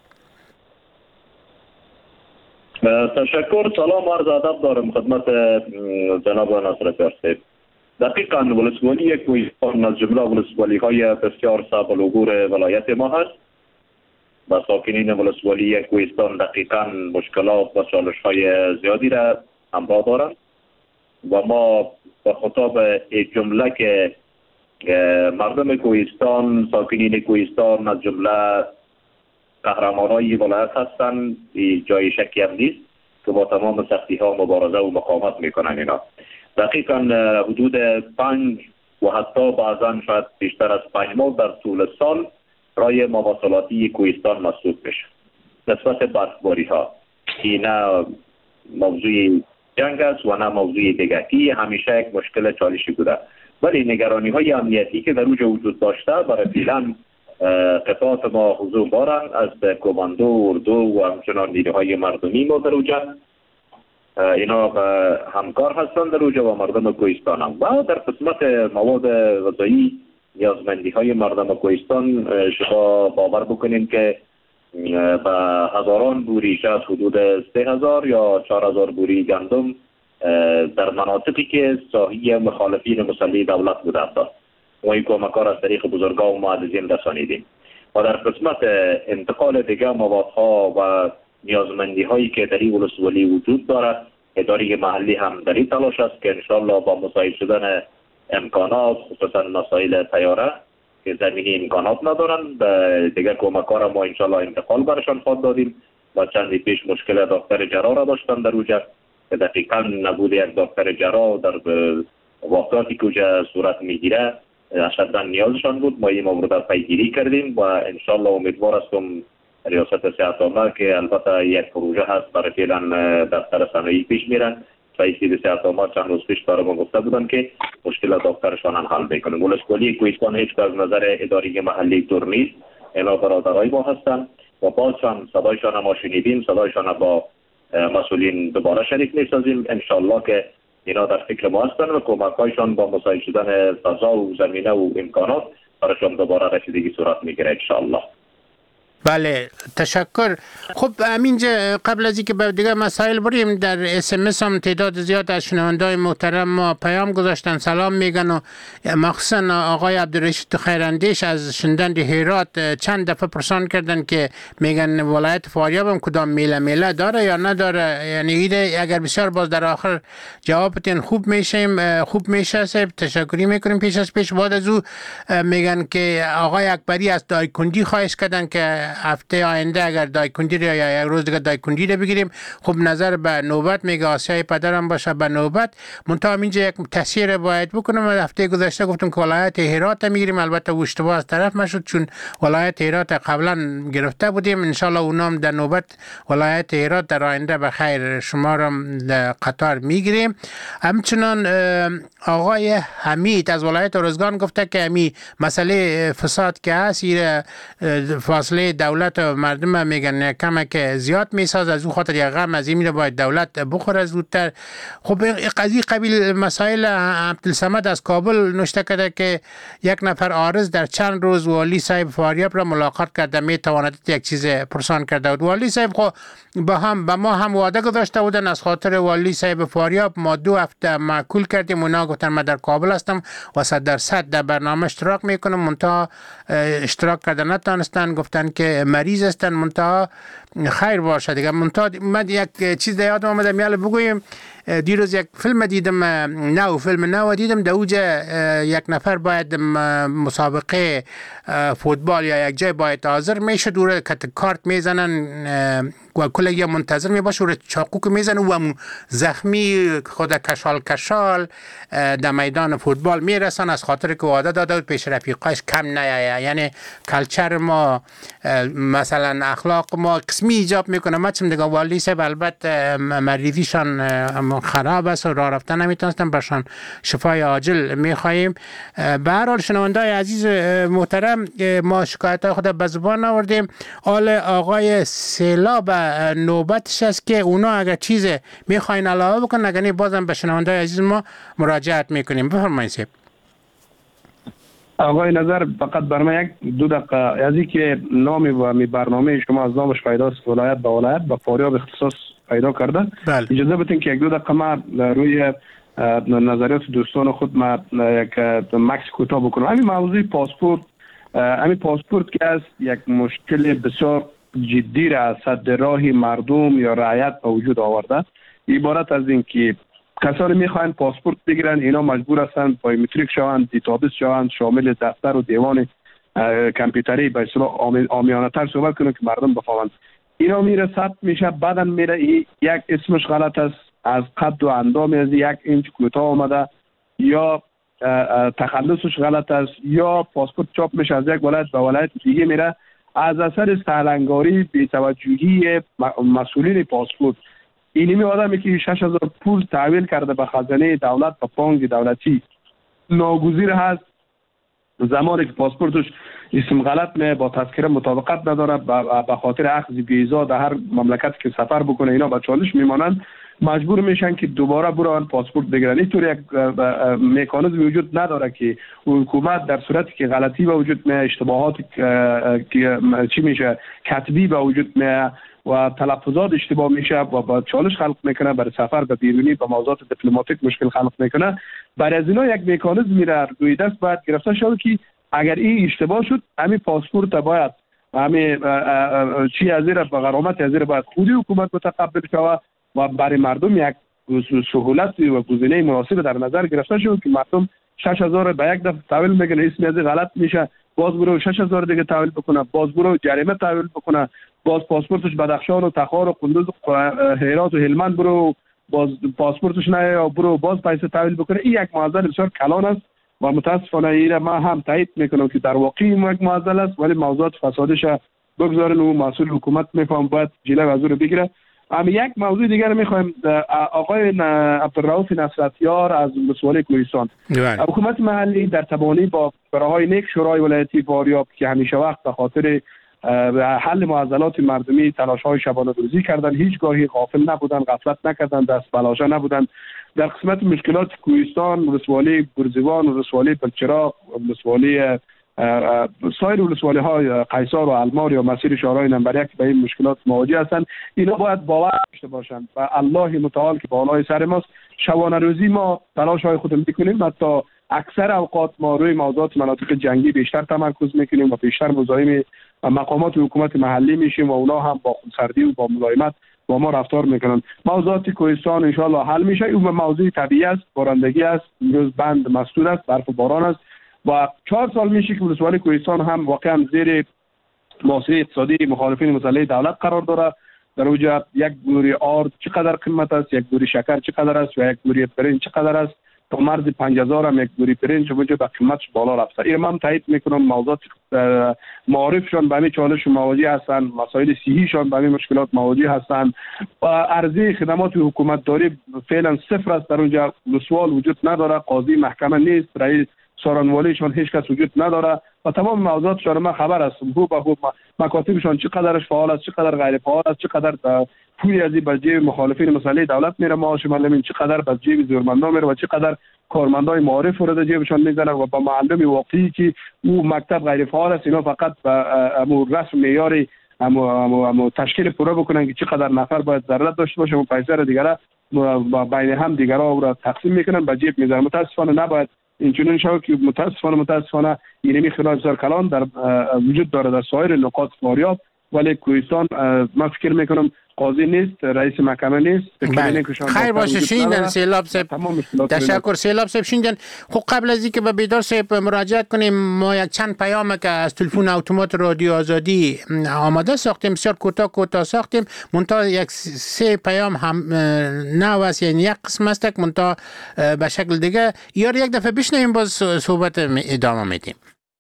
تشکر، سلام عرض ادب دارم خدمت جناب نصرتیار صاحب. دقیقاً ولسوالی کوهستان از جمله ولسوالی های بسیار صعب العبور ولایت ما هست و ساکنین ولسوالی کوهستان دقیقاً مشکلات و چالش های زیادی را همراه دارند و ما به خطاب جمله که مردم کوهستان، ساکنین کوهستان از جمله قهرمانای ولایت هستند، جای شکی هم نیست که با تمام سختی ها مبارزه و مقاومت میکنن. اینا دقیقاً حدود پنج و حتی بعضا شاید بیشتر از پنج ماه در طول سال رای مواصلاتی کوهستان مسدود میشه نسبت برفباری ها که نه موضوع جنگ است و نه موضوع دیگری، همیشه یک مشکل چالشی بوده. ولی نگرانی های امنیتی که در اوج وجود داشته برای فعلا قطعات ما حضور دارند، از کماندو، اردو و همچنان نیروهای مردمی ما در اوجه اینا همکار هستند در اوجه و مردم کوهستان هم. و در قسمت مواد غذایی نیازمندی های مردم کوهستان شما باور بکنین که به هزاران بوری، شاید حدود سه هزار یا چهار هزار بوری گندم در مناطقی که ساحی مخالفین مسلح دولت بوده است و این کمک‌ها را از طریق بزرگان و معززین رسانیدیم. و در قسمت انتقال دیگر موادها و نیازمندی هایی که در این ولسوالی وجود دارد، اداره محلی هم در این تلاش است که انشاءالله با مساعد شدن امکانات، خصوصا مسائل طیاره که زمینی امکانات ندارند، دیگر کمک‌ها را ما انشاءالله انتقال برشان خواهد دادیم. و چندی پیش مشکل دکتر جراح را داشتن در اوجه که دقیقاً نبود یک دکتر جراح در واقعاتی که اوجه صورت میگیره اشداً نیازشان بود. ما این مورد را پیگیری کردیم و انشاءالله امیدوار هستم ریاست صحت عامه که البته یک پروژه هست برای فعلا دفتر صنایع پیش میرن. رئیس صحت عامه چند روز پیش برای ما گفته بودن که مشکل دکترشان حل میکنیم. ولسوالی کوهستان هیچ از نظر اداره محلی طور نیست، اینا برادرای ما هستند و بازشان صدایشان ما شنیدیم، صدایشان با مسئولین دوباره شریک میسازیم. انشاءالله که اینا در فکر ما هستند و کمک‌هایشان با مساعد شدن فضا و زمینه و امکانات برایشان دوباره رسیدگی صورت میگیره انشاءالله.
بله تشکر. خب همینجا قبل از اینکه به دیگه مسائل بریم، در اس ام اس هم تعداد زیاد از شنونده‌های محترم ما پیام گذاشتن، سلام میگن و مخصوصا آقای عبدالرشید خیراندیش از شندند هرات چند دفعه پرسان کردن که میگن ولایت فاریاب هم کدام میله میله داره یا نداره. یعنی ایده اگر بسیار باز در آخر جوابتون خوب میشیم خوب میشه. تشکری میکنیم. پیش از پیش بعد از او میگن که آقای اکبری از دایکندی خواهش کردن که هفته آینده اگر دایکندی رو یا یک روز دیگه دایکندی رو بگیریم. خب نظر به نوبت میگه آسیای پدرم باشه به نوبت. منتها اینجا یک تصحیح باید بکنم. هفته گذشته گفتم که ولایت هرات میگیریم، البته اشتباه از طرف مشد چون ولایت هرات قبلا گرفته بودیم. ان شاء الله اونام در نوبت ولایت هرات در آینده به خیر شما را قطار میگیریم. همچنان آقای حمید از ولایت ارزگان گفته که همین مسئله فساد که هست فاصله دولت و مردم میگن کمه که زیاد میساز، از او خاطر یک غم از این میره باید دولت بخوره زودتر. خب این قضیه قبیل مسائل عبدالصمد از کابل نوشته کرده که یک نفر عارض در چند روز والی صاحب فاریاب را ملاقات کرده، میتواند یک چیز پرسان کرده بود. والی صاحب خب با هم با ما هم وعده گذاشته بودن از خاطر والی صاحب فاریاب. ما دو هفته معقول کردیم، اونا گفتن من در کابل هستم و صد درصد در برنامه اشتراک میکنم، منتها اشتراک کردن نتونستن، گفتن که مریض هستن. منتها خیر باشه دیگه. منتها من یک چیز یادم آمده میاله بگویم. دیروز یک فیلم دیدم، نو فیلم نو دیدم، در اوجه یک نفر باید مسابقه فوتبال یا یک جای باید حاضر میشه، دوره کت کارت میزنن و کل یا منتظر میباشه و چاقو که میزنه و زخمی خود کشال کشال در میدان فوتبال میرسن از خاطر که وعده داده بود پیش رفیقاش کم نیایه. یعنی کلچر ما مثلا اخلاق ما قسمی ایجاب میکنه. ما چم دیگه والی صاحب البته مریضیشان خراب است و راه رفتن نمیتونستن، برشان شفای عاجل میخواهیم. به هر حال شنونده‌های عزیز محترم ما شکایت های خود به زبان آوردیم. آل آقای سیلاب نوبتش است که اونا اگر چیز میخواین علاوه بکنن، اگر نه بازم به شنونده‌های عزیز ما مراجعت میکنیم. بفرمایید سیب.
آقای نظر فقط بر من یک دو دقیقه از اینکه نام و می برنامه شما از نامش پیداست ولایت به ولایت با فاریاب اختصاص پیدا کرده. بله. اجازه بدین که یک دو دقیقه ما روی نظریات دوستان خود ما یک مکس کوتاه بکنم. همین موضوع پاسپورت، همین پاسپورت که است یک مشکل بسیار جدی را از صد راه مردم یا رعیت به وجود آورده. عبارت از این که کسانی میخواین پاسپورت بگیرن، اینا مجبور هستند بایومتریک شوند، دیتابیس شوند، شامل دفتر و دیوان کامپیوتری به اصطلاح عامیانه تر صحبت کنه که مردم بفهمند. اینا میره ثبت میشه، بعدن میره یک اسمش غلط است، از قد و اندام از یک اینچ کوتاه آمده، یا تخلصش غلط است، یا پاسپورت چاپ میشه از یک ولایت به ولایت دیگه میره از اثر سهلنگاری بی‌توجهی مسئولین پاسپورت اینمی آدمی که شش هزار پول تحویل کرده به خزانه دولت و بانک دولتی ناگزیر هست زمانی که پاسپورتش اسم غلط می با تذکره مطابقت نداره به خاطر اخذ ویزا در هر مملکتی که سفر بکنه اینا به چالش میمانند مجبور میشن که دوباره برن پاسپورت بگیرن. اینطور یک مکانیزم وجود نداره که حکومت در صورتی که غلطی به وجود می اشتباهات که چی میشه کتبی به وجود می و تلفظات اشتباه میشه و با چالش خلق میکنه برای سفر به بیرونی با موضوعات دیپلماتیک مشکل خلق میکنه. برای از اینا یک مکانیزمی را روی دست باید گرفته شود که اگر این اشتباه شد همین پاسپورت باید همین چی از زیر به غرامت از زیر باید خودی حکومت متقبل شود و برای مردم یک سهولت و گزینه مناسب در نظر گرفته شود که مردم شش هزار به یک دفعه تحویل میکنه اسم از غلط میشه باز برو شش هزار دیگه تحویل بکنه باز برو جریمه تحویل بکنه باز پاسپورتش بدخشان و تخار و قندوز و هرات و هلمند برو باز پاسپورتش نه برو باز پیسه تحویل بکنه. این یک معضل بسیار کلان است و متاسفانه این ما هم تایید میکنم که در واقع این یک معضل است ولی موضوعات فسادش بگذارن و مسئول حکومت میفهم باید جلوی از رو بگیره. اما یک موضوع دیگر میخوایم آقای عبدالرؤوف نصرتیار از ولسوالی کوهستان حکومت محلی در تبانی با کارهای نیک شورای ولایتی فاریاب که همیشه وقت به خاطر حل معضلات مردمی تلاش‌های شبانه روزی کردن هیچگاهی غافل نبودن غفلت نکردن دست بلاژه نبودن در قسمت مشکلات کوهستان ولسوالی برزوان ولسوالی بلچراغ ولسوالی سایر ولسوالی های قیصار و المار یا مسیر شورای نمبر یک به این مشکلات مواجه هستند. اینا باید باور داشته باشند و الله متعال که بالای سر ماست شبانه روزی ما تلاش های خودمون میکنیم حتی اکثر اوقات ما روی موضوعات مناطق جنگی بیشتر تمرکز میکنیم و بیشتر مزاحم مقامات حکومت محلی میشیم و اونا هم با خونسردی و با ملایمت با ما رفتار میکنن. موضوعات کوهستان ان شاء الله حل میشه. اون موضوع طبیعی است بارندگی است امروز بند مسدود است برف و باران است و چهار سال میشه که ولسوالی کوهستان هم واقعا زیر محاصره اقتصادی مخالفین مسلح دولت قرار داره. در اوجا یک بوری آرد چقدر قیمت است یک بوری شکر چقدر است و یک بوری برنج چقدر است تا مرز پنج هزار هم یک بوری برنج اونجا به قیمتش بالا رفته. این من تایید میکنم موضوعات معارفشان به همین چالش مواجه هستند مسائل صحیشان به همین مشکلات مواجه هستند و عرضه خدمات حکومت داری فعلا صفر است. در اونجا سوال وجود نداره قاضی محکمه نیست رئیس سارانوالیشان هیچ کس وجود نداره و تمام موضوعاتشان ما خبر هستم هو به هو مکاتبشان چقدرش فعال است چقدر غیر فعال است چقدر پولی از به جیب مخالفین مسلح دولت میره معاش معلمین چقدر به جیب زورمندان میره و چقدر کارمندای معارف رو جیبشان میزنن و با معلم واقعی که او مکتب غیر فعال است اینا فقط به امو رسم معیاری امو امو تشکیل پوره بکنن که چقدر نفر باید ضرورت داشته باشه و پیسه رو دیگه با بین هم دیگرها رو تقسیم میکنن به جیب میذارن. متاسفانه نباید اینجوری شود که متاسفانه متاسفانه اینمی خلال بسیار کلان در وجود داره در سایر نقاط فاریاب ولی کوهستان من فکر میکنم قاضی نیست رئیس محکمه نیست.
بله. خیر باشه شیندن سیلاب صاحب تشکر سیلاب صاحب شیندن. خب قبل از اینکه به بیدار صاحب مراجعه کنیم ما یک چند پیام که از تلفن اتومات رادیو آزادی آماده ساختیم بسیار کوتاه کوتاه ساختیم منتها یک سه پیام هم نه واسه یعنی یک قسم است که منتها به شکل دیگه یار یک دفعه بشنویم باز صحبت ادامه میدیم.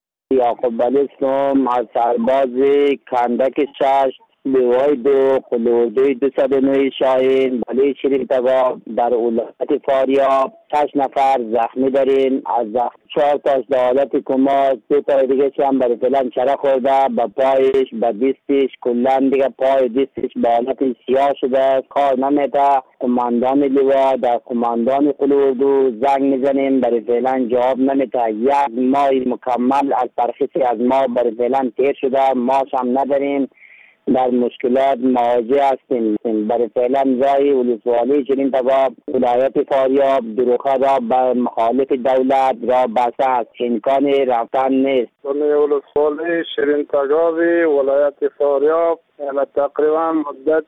یعقوب علی اسلام از سرباز کندک شش لیوای دو قلوردوی دو صد و نه شاهین ولی شریف تبا در ولایت فاریاب شش نفر زخمی داریم از زخم چهار تاش در حالت کما دو تا دیگه هم برای فعلا چرا خورده با پایش با دیستش کلن دیگه پای دیستش با حالت سیاه شده کار نمیده. کماندان لیوا در کماندان قلوردو زنگ میزنیم برای فعلا جواب نمیده. یک ماه مکمل از ترخیصی از ما برای فعلا تیر شده ماش هم نداریم در مشکلات مواجه هستیم. برای فعلا رای ولسوالی چنین تباب ولایت فاریاب دروخه را به مخالف دولت را بسته است امکان رفتن نیست.
ولسوالی شیرین تگاوی ولایت فاریاب تقریبا مدت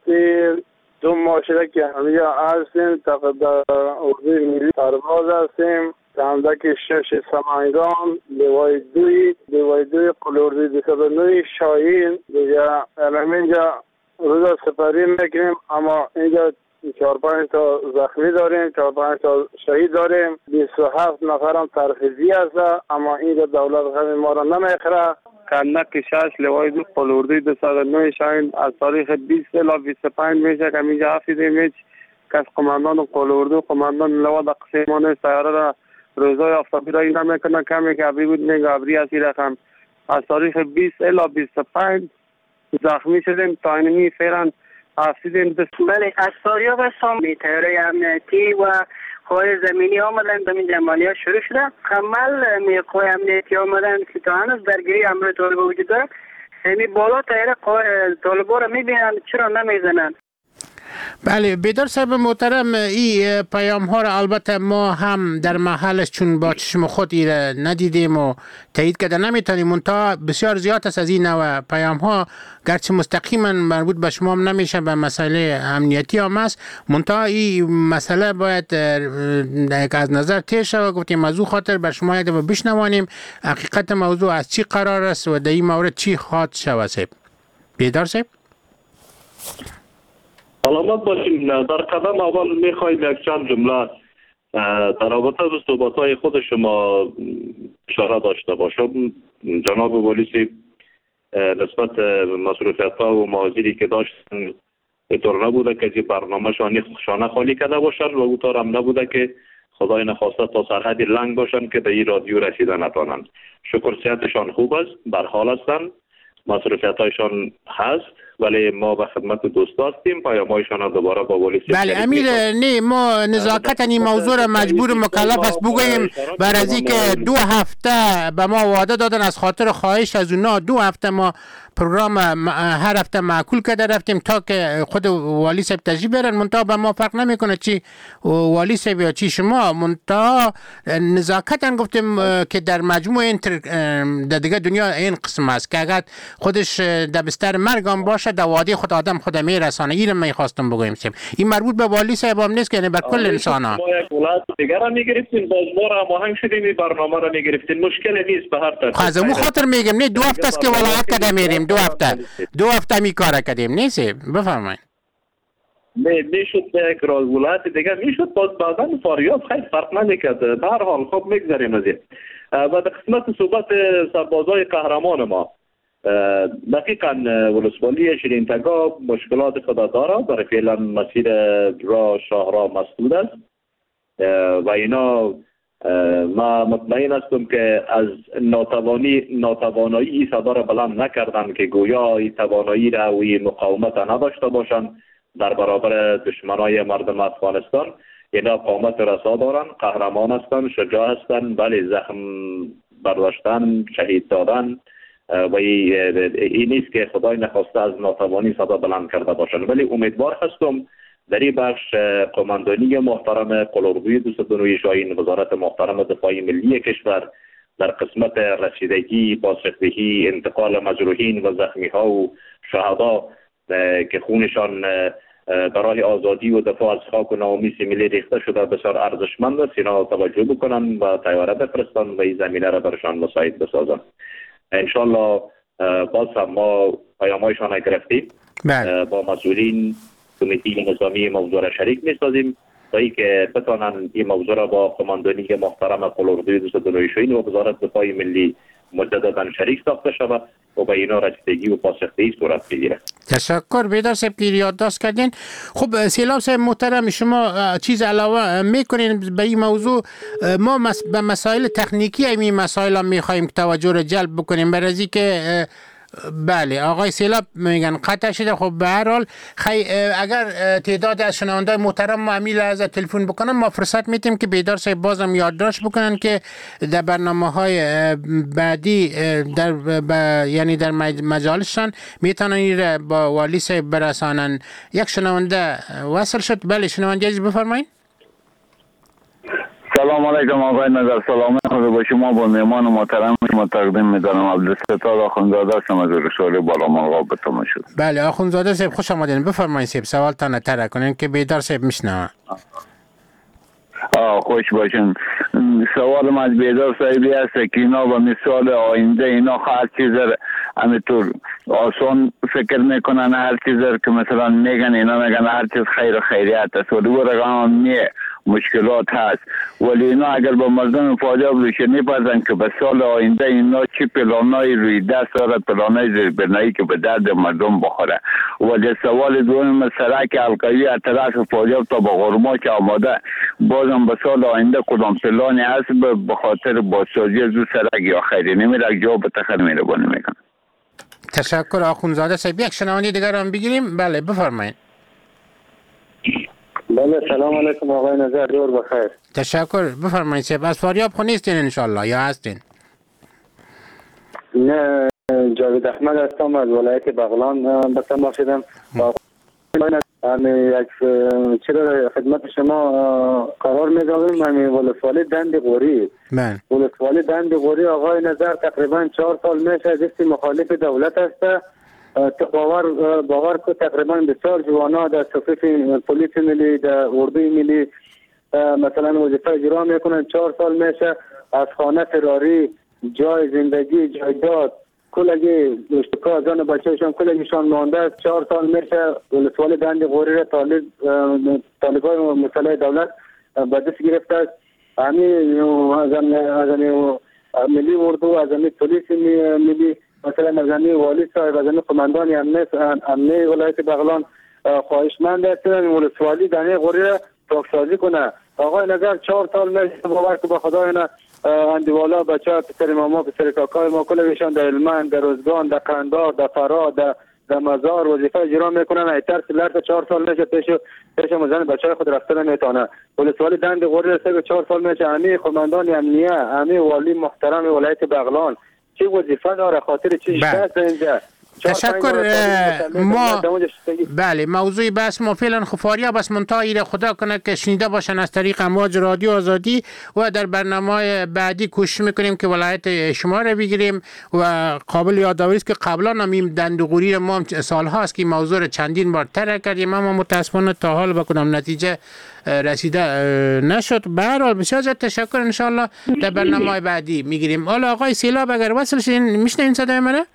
دو ماه شده که همینجا هستیم تقریبا اردوی ملی سرباز هستیم کندک شش سمنگان لیوای دوی لیوای دوی قلوردوی دو صد و نه شاهین دیگه الان اینجا روز سپری میکنیم اما اینجا چهار پنج تا زخمی داریم چهار پنج تا شهید داریم بیست و هفت نفرم ترخیصی هست اما اینجا دولت همین ما را نمیخره کندک شش لوای دو قلوردوی دو صد و نه شاین از تاریخ بیست الی بیست و پنج میشه که اینجا هفته میچ کس قماندان قلوردو قماندان لوا در قسمان سیاره را روزای آفتابی را اینا میکنه کمی که ابری بود میگه ابری از این رقم از تاریخ بیست الی بیست و پنج زخمی شدیم تا اینمی فعلا هفتیدیم دست.
بله از فاریاب هستم تیاره امنیتی و قوای زمینی آمدن به این جمعالی ها شروع شده. کمال می قوای امنیتی آمدن که تا هنوز درگیری امر طالب وجود داره. همی بالا تیاره قوای طالب ها را میبینن چرا نمیزنن.
بله بیدار صاحب محترم این پیام ها را البته ما هم در محلش چون با چشم خود ندیدیم و تایید کرده نمیتونیم منتها بسیار زیاد است از این نوع پیام ها گرچه مستقیما مربوط به شما هم نمیشه به مسئله امنیتی هم است منتها این مسئله باید از نظر تیر شود گفتیم از او خاطر بر شما یک دفعه بشنوانیم حقیقت موضوع از چی قرار است و در این مورد چی خواهد شود صاحب بیدار صاحب
سلامت باشین. در قدم اول میخوایم یک چند جمله در رابطه با صحبت‌های خود شما اشاره داشته باشم. جناب والی نسبت مصروفیت‌ها و مهاجری که داشتن اینطور نبوده که برنامه شانه خالی کرده باشن و اونطور هم نبوده که خدای نخواسته تا سرحد لنگ باشن که به این رادیو رسیده نتوانند. شکر صحتشان خوب است، بر حال هستند، مصروفیت‌هایشان هست ولی ما به خدمت دوست هستیم. پیام‌هایشان را دوباره با والی
بله امیر نه ما نزاکت این موضوع را مجبور مکلف است بگوییم بر از اینکه دو هفته به ما وعده دادن از خاطر خواهش از اونا دو هفته ما پروگرام هر هفته معقول کرده رفتیم تا که خود والی صاحب تشریف بیارن منتها به ما فرق نمیکنه چی والی صاحب یا چی شما منتها نزاکتاً گفتیم که در مجموع این در دیگه دنیا این قسم است که اگر خودش در بستر مرگ هم باشه در وادی خود آدم خود میرسانه. این میخواستم بگویم صاحب این مربوط به والی صاحب هم نیست که یعنی بر کل انسان ها.
ما یک ولایت دیگر را میگرفتیم باز ما را هماهنگ شدیم این برنامه را میگرفتیم مشکل نیست به هر طرف.
از اون خاطر میگم نه دو هفته است که ولایت کده میریم دو هفته دو هفته می کار کردیم نیست بفرمایید.
نه میشد به یک ولایت دیگر میشد باز بعدا فاریاب خیلی فرق نمیکرد. به هر حال خب میگذاریم از این و در قسمت صحبت سربازای قهرمان ما دقیقاً ولسوالی شیرین تگاب مشکلات خود داره. برای فعلا مسیر راه شاهراه مسدود است و اینا ما مطمئن هستم که از ناتوانی ناتوانایی این صدا را بلند نکردن که گویا این توانایی را و این مقاومت نداشته باشند در برابر دشمنای مردم افغانستان. اینا قامت رسا دارن، قهرمان هستند، شجاع هستند، ولی زخم برداشتن، شهید دادن و این نیست که خدای نخواسته از ناتوانی صدا بلند کرده باشند. ولی امیدوار هستم در این بخش قماندانی محترم قلوردوی دو صد و نه شاهین وزارت محترم دفاع ملی کشور در قسمت رسیدگی پاسخدهی انتقال مجروحین و زخمی ها و شهدا که خونشان برای آزادی و دفاع از خاک و نامیس ملی ریخته شده بسیار ارزشمند است. اینا توجه بکنن و طیاره بفرستن و این زمینه را برشان مساعد بسازن. انشالله باز هم ما پیام‌هایشان را گرفتیم با مسئولین کمیته نظامی موضوع را شریک می‌سازیم تا اینکه بتوانند این موضوع را با قماندانی محترم قلوردوی دو صد و نه شاهین و وزارت دفاع ملی مجددا شریک ساخته شود و به اینا رسیدگی و پاسخدهی صورت بگیره.
تشکر بیدار صاحب که یادداشت کردین. خب سیلاب صاحب محترم شما چیز علاوه میکنین به این موضوع؟ ما به مسائل تکنیکی این مسائل هم میخوایم توجه را جلب بکنیم برای از اینکه بله آقای سیلاب میگن قطع شده. خب به هر حال خی اگر تعداد از شنوندای محترم ما امیل از تلفن بکنن ما فرصت میتیم که بیدار صاحب بازم یادداشت بکنن که در برنامه‌های بعدی در ب... یعنی در مجالسشان میتونن با والی صاحب برسانن. یک شنونده وصل شد. بله شنونده عزیز بفرمایید.
سلام علیکم آقای نظر سلام خدا با شما با مهمان محترم شما تقدیم می‌کنم. عبدالستار آخوندزاده هستم از رسول بالا مراقبتون شد.
بله آخوندزاده صاحب خوش آمدین. بفرمایید صاحب سوالتان طرح کنین که بیدار صاحب میشنوه.
آه خوش باشین. سوال من از بیدار صاحبی هست که اینا به مثال آینده اینا هر چیز همینطور آسان فکر میکنن هر چیز که مثلا میگن اینا میگن هر چیز خیر و خیریت است و دو رقم می مشکلات هست، ولی اینا اگر با مردم فاریاب روشنی پردن که به سال آینده اینا چی پلانای روی دست دارد، پلانای زیربنایی که به درد مردم بخوره. ولی سوال دوم سرک حلقوی از طرف فاریاب تا به غرماچ آماده، بازم به سال آینده کدام پلانی هست به خاطر بازسازی از او سرک یا خیلی نمیره؟ جواب تخیر میربانی میکنم.
تشکر آخونزاده صاحب. یک شنوانی دیگر هم بگیریم. بله بفرمایید.
بله سلام علیکم آقای نظر، دور بخیر.
تشکر. بفرمایید صاحب. از فاریاب خو نیستین انشالله یا هستین؟
نه، جاوید احمد هستم از ولایت بغلان به تماس شدم. یک چرا خدمت شما قرار می‌دادم من ولسوالی دند غوری.
من
ولسوالی دند غوری آقای نظر تقریبا چهار سال میشه از مخالف دولت است. باور باور کو تقریبا بسیار جوانا در صفوف پلیس ملی در اردوی ملی مثلا وظیفه اجرا میکنن. چهار سال میشه از خانه فراری، جای زندگی، جایداد کلگی اشتکا از آن بچهشان کلگیشان مانده است. چهار سال میشه ولسوالی دند غوری را طالب طالبای مسلح دولت به دست گرفته است. همین از ملی اردو، از پلیس ملی مثلا از والی صاحب، از قماندان امنیه ولایت بغلان خواهشمند هستند ولسوالی دند غوری را پاکسازی کنه. آقای نظر چهار سال میشه باور که به خدا اینا اندیوالا بچه پسر ماما پسر کاکای ما کلشان در علمان، در روزگان، در قندار، در فرا، در در مزار وظیفه اجرا میکنن. ایتر سلرت چهار سال میشه پیش پیش مزن بچه خود رفتن نمیتونه. ولسوالی دند غوری رسه چهار سال میشه. امی قماندان امنیه، امی والی محترم ولایت بغلان چه وظیفه داره، خاطر چی شده اینجا؟
تشکر. ما بله موضوع بحث ما فعلا فاریاب بس منتهی را خدا کنه که شنیده باشن از طریق امواج رادیو آزادی و در برنامه بعدی کوشش میکنیم که ولایت شما را بگیریم و قابل یادآوری است که قبلا هم دند غوری ما سال هاست که موضوع را چندین بار طرح کردیم اما متاسفانه تا حال بکنم نتیجه رسیده نشد. به هر حال بسیار زیاد تشکر. ان شاء الله در برنامه بعدی میگیریم. حالا آقای سیلاب اگر وصل شین میشنین صدای منه؟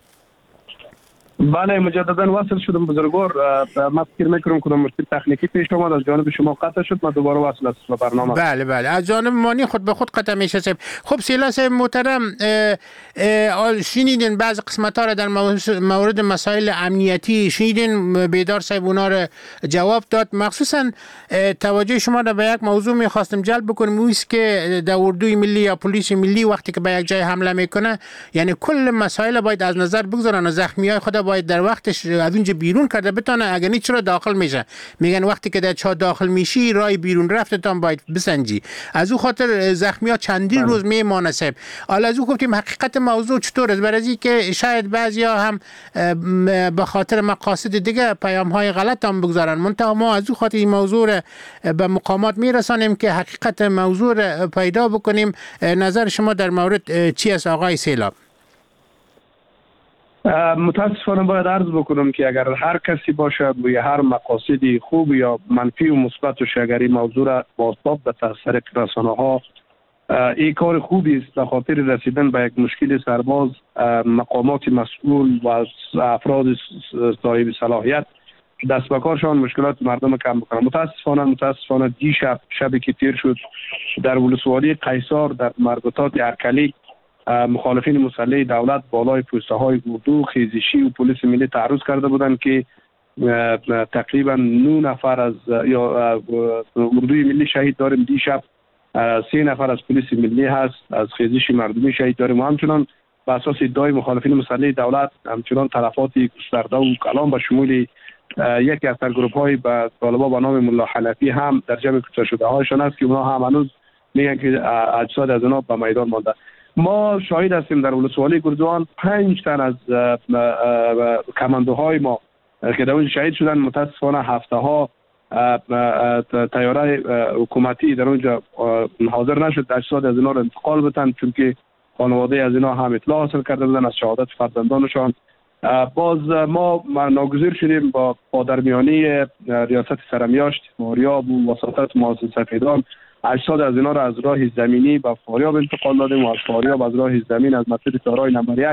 بله مجددا وصل شدم بزرگوار. من فکر میکنم که مشکل تکنیکی پیش اومد از جانب شما قطع شد. من دوباره وصل هستم به برنامه.
بله بله از جانب مانی خود به خود قطع میشه صاحب. خب سیلا صاحب محترم شنیدین بعض قسمت ها را در مورد مسائل امنیتی شنیدین، بیدار صاحب اونا را جواب داد. مخصوصا توجه شما را به یک موضوع میخواستم جلب بکنم، اون است که در اردوی ملی یا پلیس ملی وقتی که به یک جای حمله میکنه یعنی کل مسائل باید از نظر بگذارن و زخمیای خود باید در وقتش از اونجا بیرون کرده بتونه. اگر نیست چرا داخل میشه؟ میگن وقتی که در چاه داخل میشی رای بیرون رفتتان باید بسنجی. از او خاطر زخمی ها چندین روز میمانه صاحب. حالا از او گفتیم حقیقت موضوع چطور است؟ برای که شاید بعضیا هم به خاطر مقاصد دیگه پیام های غلط هم بگذارن، منتها ما از او خاطر این موضوع به مقامات میرسانیم که حقیقت موضوع پیدا بکنیم. نظر شما در مورد چی است آقای سیلاب؟
متاسفانه باید عرض بکنم که اگر هر کسی باشه روی هر مقاصدی خوب یا منفی و مثبت و شگری موضوع را بازتاب به طریق رسانه ها این کار خوبی است. به خاطر رسیدن به یک مشکل سرباز مقامات مسئول و افراد صاحب صلاحیت دست به کارشان مشکلات مردم کم بکنن. متاسفانه متاسفانه دیشب شبی که تیر شد در ولسوالی قیصار در مربوطات ارکلی مخالفین مسلح دولت بالای پوسته های اردو، خیزشی و پلیس ملی تعرض کرده بودند که تقریبا نه نفر از یا اردوی ملی شهید داریم دیشب، سه نفر از پلیس ملی هست، از خیزش مردمی شهید داریم و همچنان به اساس ادعای مخالفین مسلح دولت همچنان تلفات گسترده و کلان به شمول یکی از سرگروپ های به طالبا به نام ملا حنفی هم در جمع کشته شده هایشان است که اونا هم هنوز میگن که اجساد از اونا به میدان مانده. ما شاهد هستیم در ولسوالی گردوان پنج تن از کماندوهای ما که در اونجا شهید شدن. متاسفانه هفته ها تیاره حکومتی در اونجا حاضر نشد اجساد از اینا را انتقال بدن، چون که خانواده از اینا هم اطلاع حاصل کرده بودن از شهادت فرزندانشان. باز ما ناگزیر شدیم با پادرمیانی ریاست سرمیاشت فاریاب و وساطت مؤسسه سفیدان اجساد از اینا را از راه زمینی به فاریاب انتقال دادیم و از فاریاب از راه زمین از مسجد تارای نمبر یک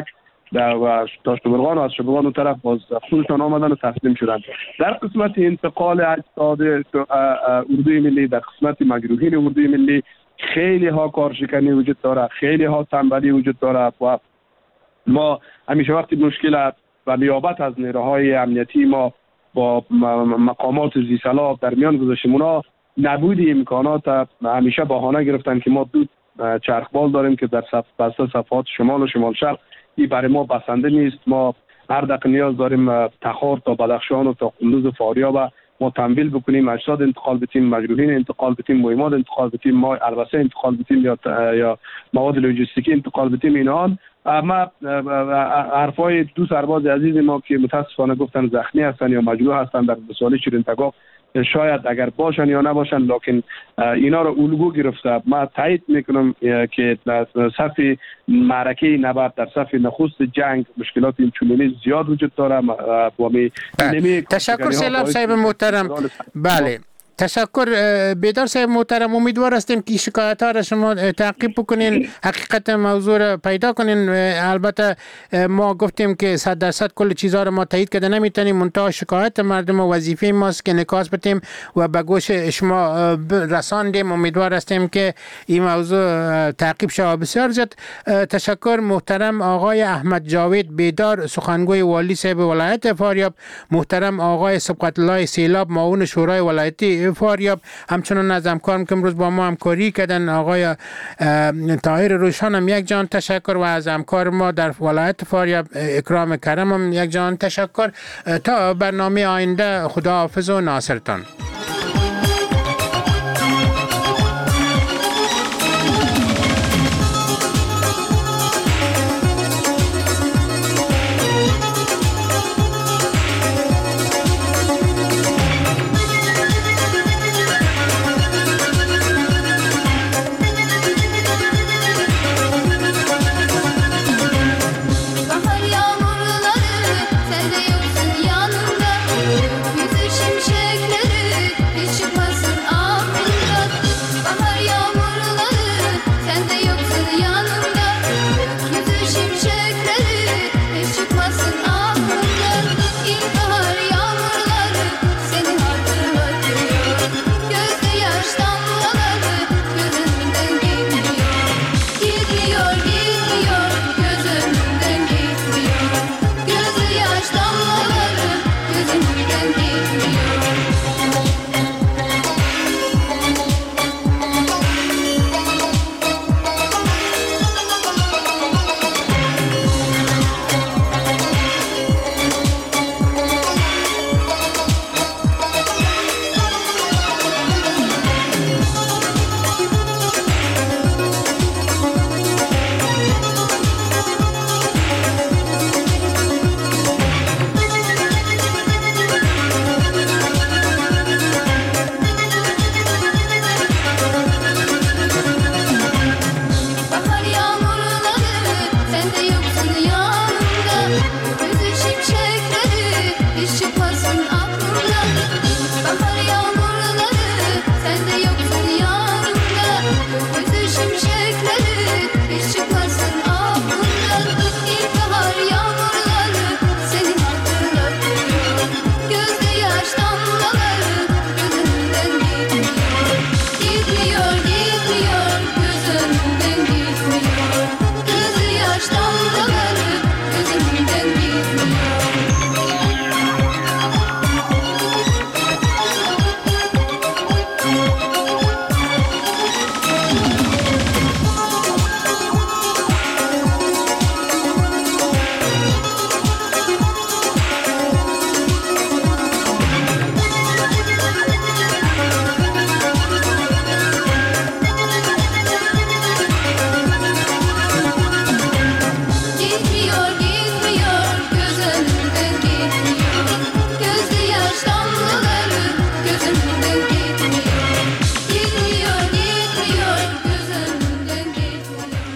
و تاشتبرغان و از شبرغان و طرف باز خودشان آمدن و تسلیم شدند. در قسمت انتقال اجساد اردوی ملی، در قسمت مجروحین اردوی ملی خیلی ها کارشکنی وجود داره، خیلی ها تنبلی وجود داره و ما همیشه وقتی مشکل و نیابت از نیروهای امنیتی ما با مقامات زیرساخت‌ها در میان گذاشتیم، اونا نبود امکانات همیشه بهانه گرفتن که ما دو چرخبال داریم که در صف بسته صفحات شمال و شمال شرق این برای ما بسنده نیست. ما هر دقیقه نیاز داریم تخار تا بدخشان و تا قندوز و فاریاب ما تمویل بکنیم، اجساد انتقال بدیم، مجروحین انتقال بدیم، مهمات انتقال بدیم، ما البسه انتقال بدیم یا یا مواد لوجستیکی انتقال بدیم. اینا ما حرفای دو سرباز عزیز ما که متاسفانه گفتن زخمی هستن یا مجروح هستن در بسالی شیرین تگاه، شاید اگر باشن یا نباشن لکن اینا رو الگو گرفته. ما تایید میکنم که در صف معرکه نبرد، در صف نخست جنگ مشکلات این چنینی زیاد وجود داره و می
تشکر سیلاب صاحب محترم. بله تشکر بیدار صاحب محترم. امیدوار هستیم که شکایت ها را شما تعقیب بکنین، حقیقت موضوع را پیدا کنین. البته ما گفتیم که صد درصد کل چیزها را ما تایید کرده نمیتونیم، منتها شکایت مردم و وظیفه ماست که نکاس بدیم و به گوش شما رساندیم. امیدوار هستیم که این موضوع تعقیب شود. بسیار زیاد تشکر محترم آقای احمد جاوید بیدار، سخنگوی والی صاحب ولایت فاریاب، محترم آقای سبقت الله سیلاب معاون شورای ولایتی فاریاب، همچنان از همکارم که امروز با ما همکاری کردن آقای طاهر روشان هم یک جان تشکر و از همکار ما در ولایت فاریاب اکرام کرم هم یک جان تشکر. تا برنامه آینده خداحافظ و ناصرتان.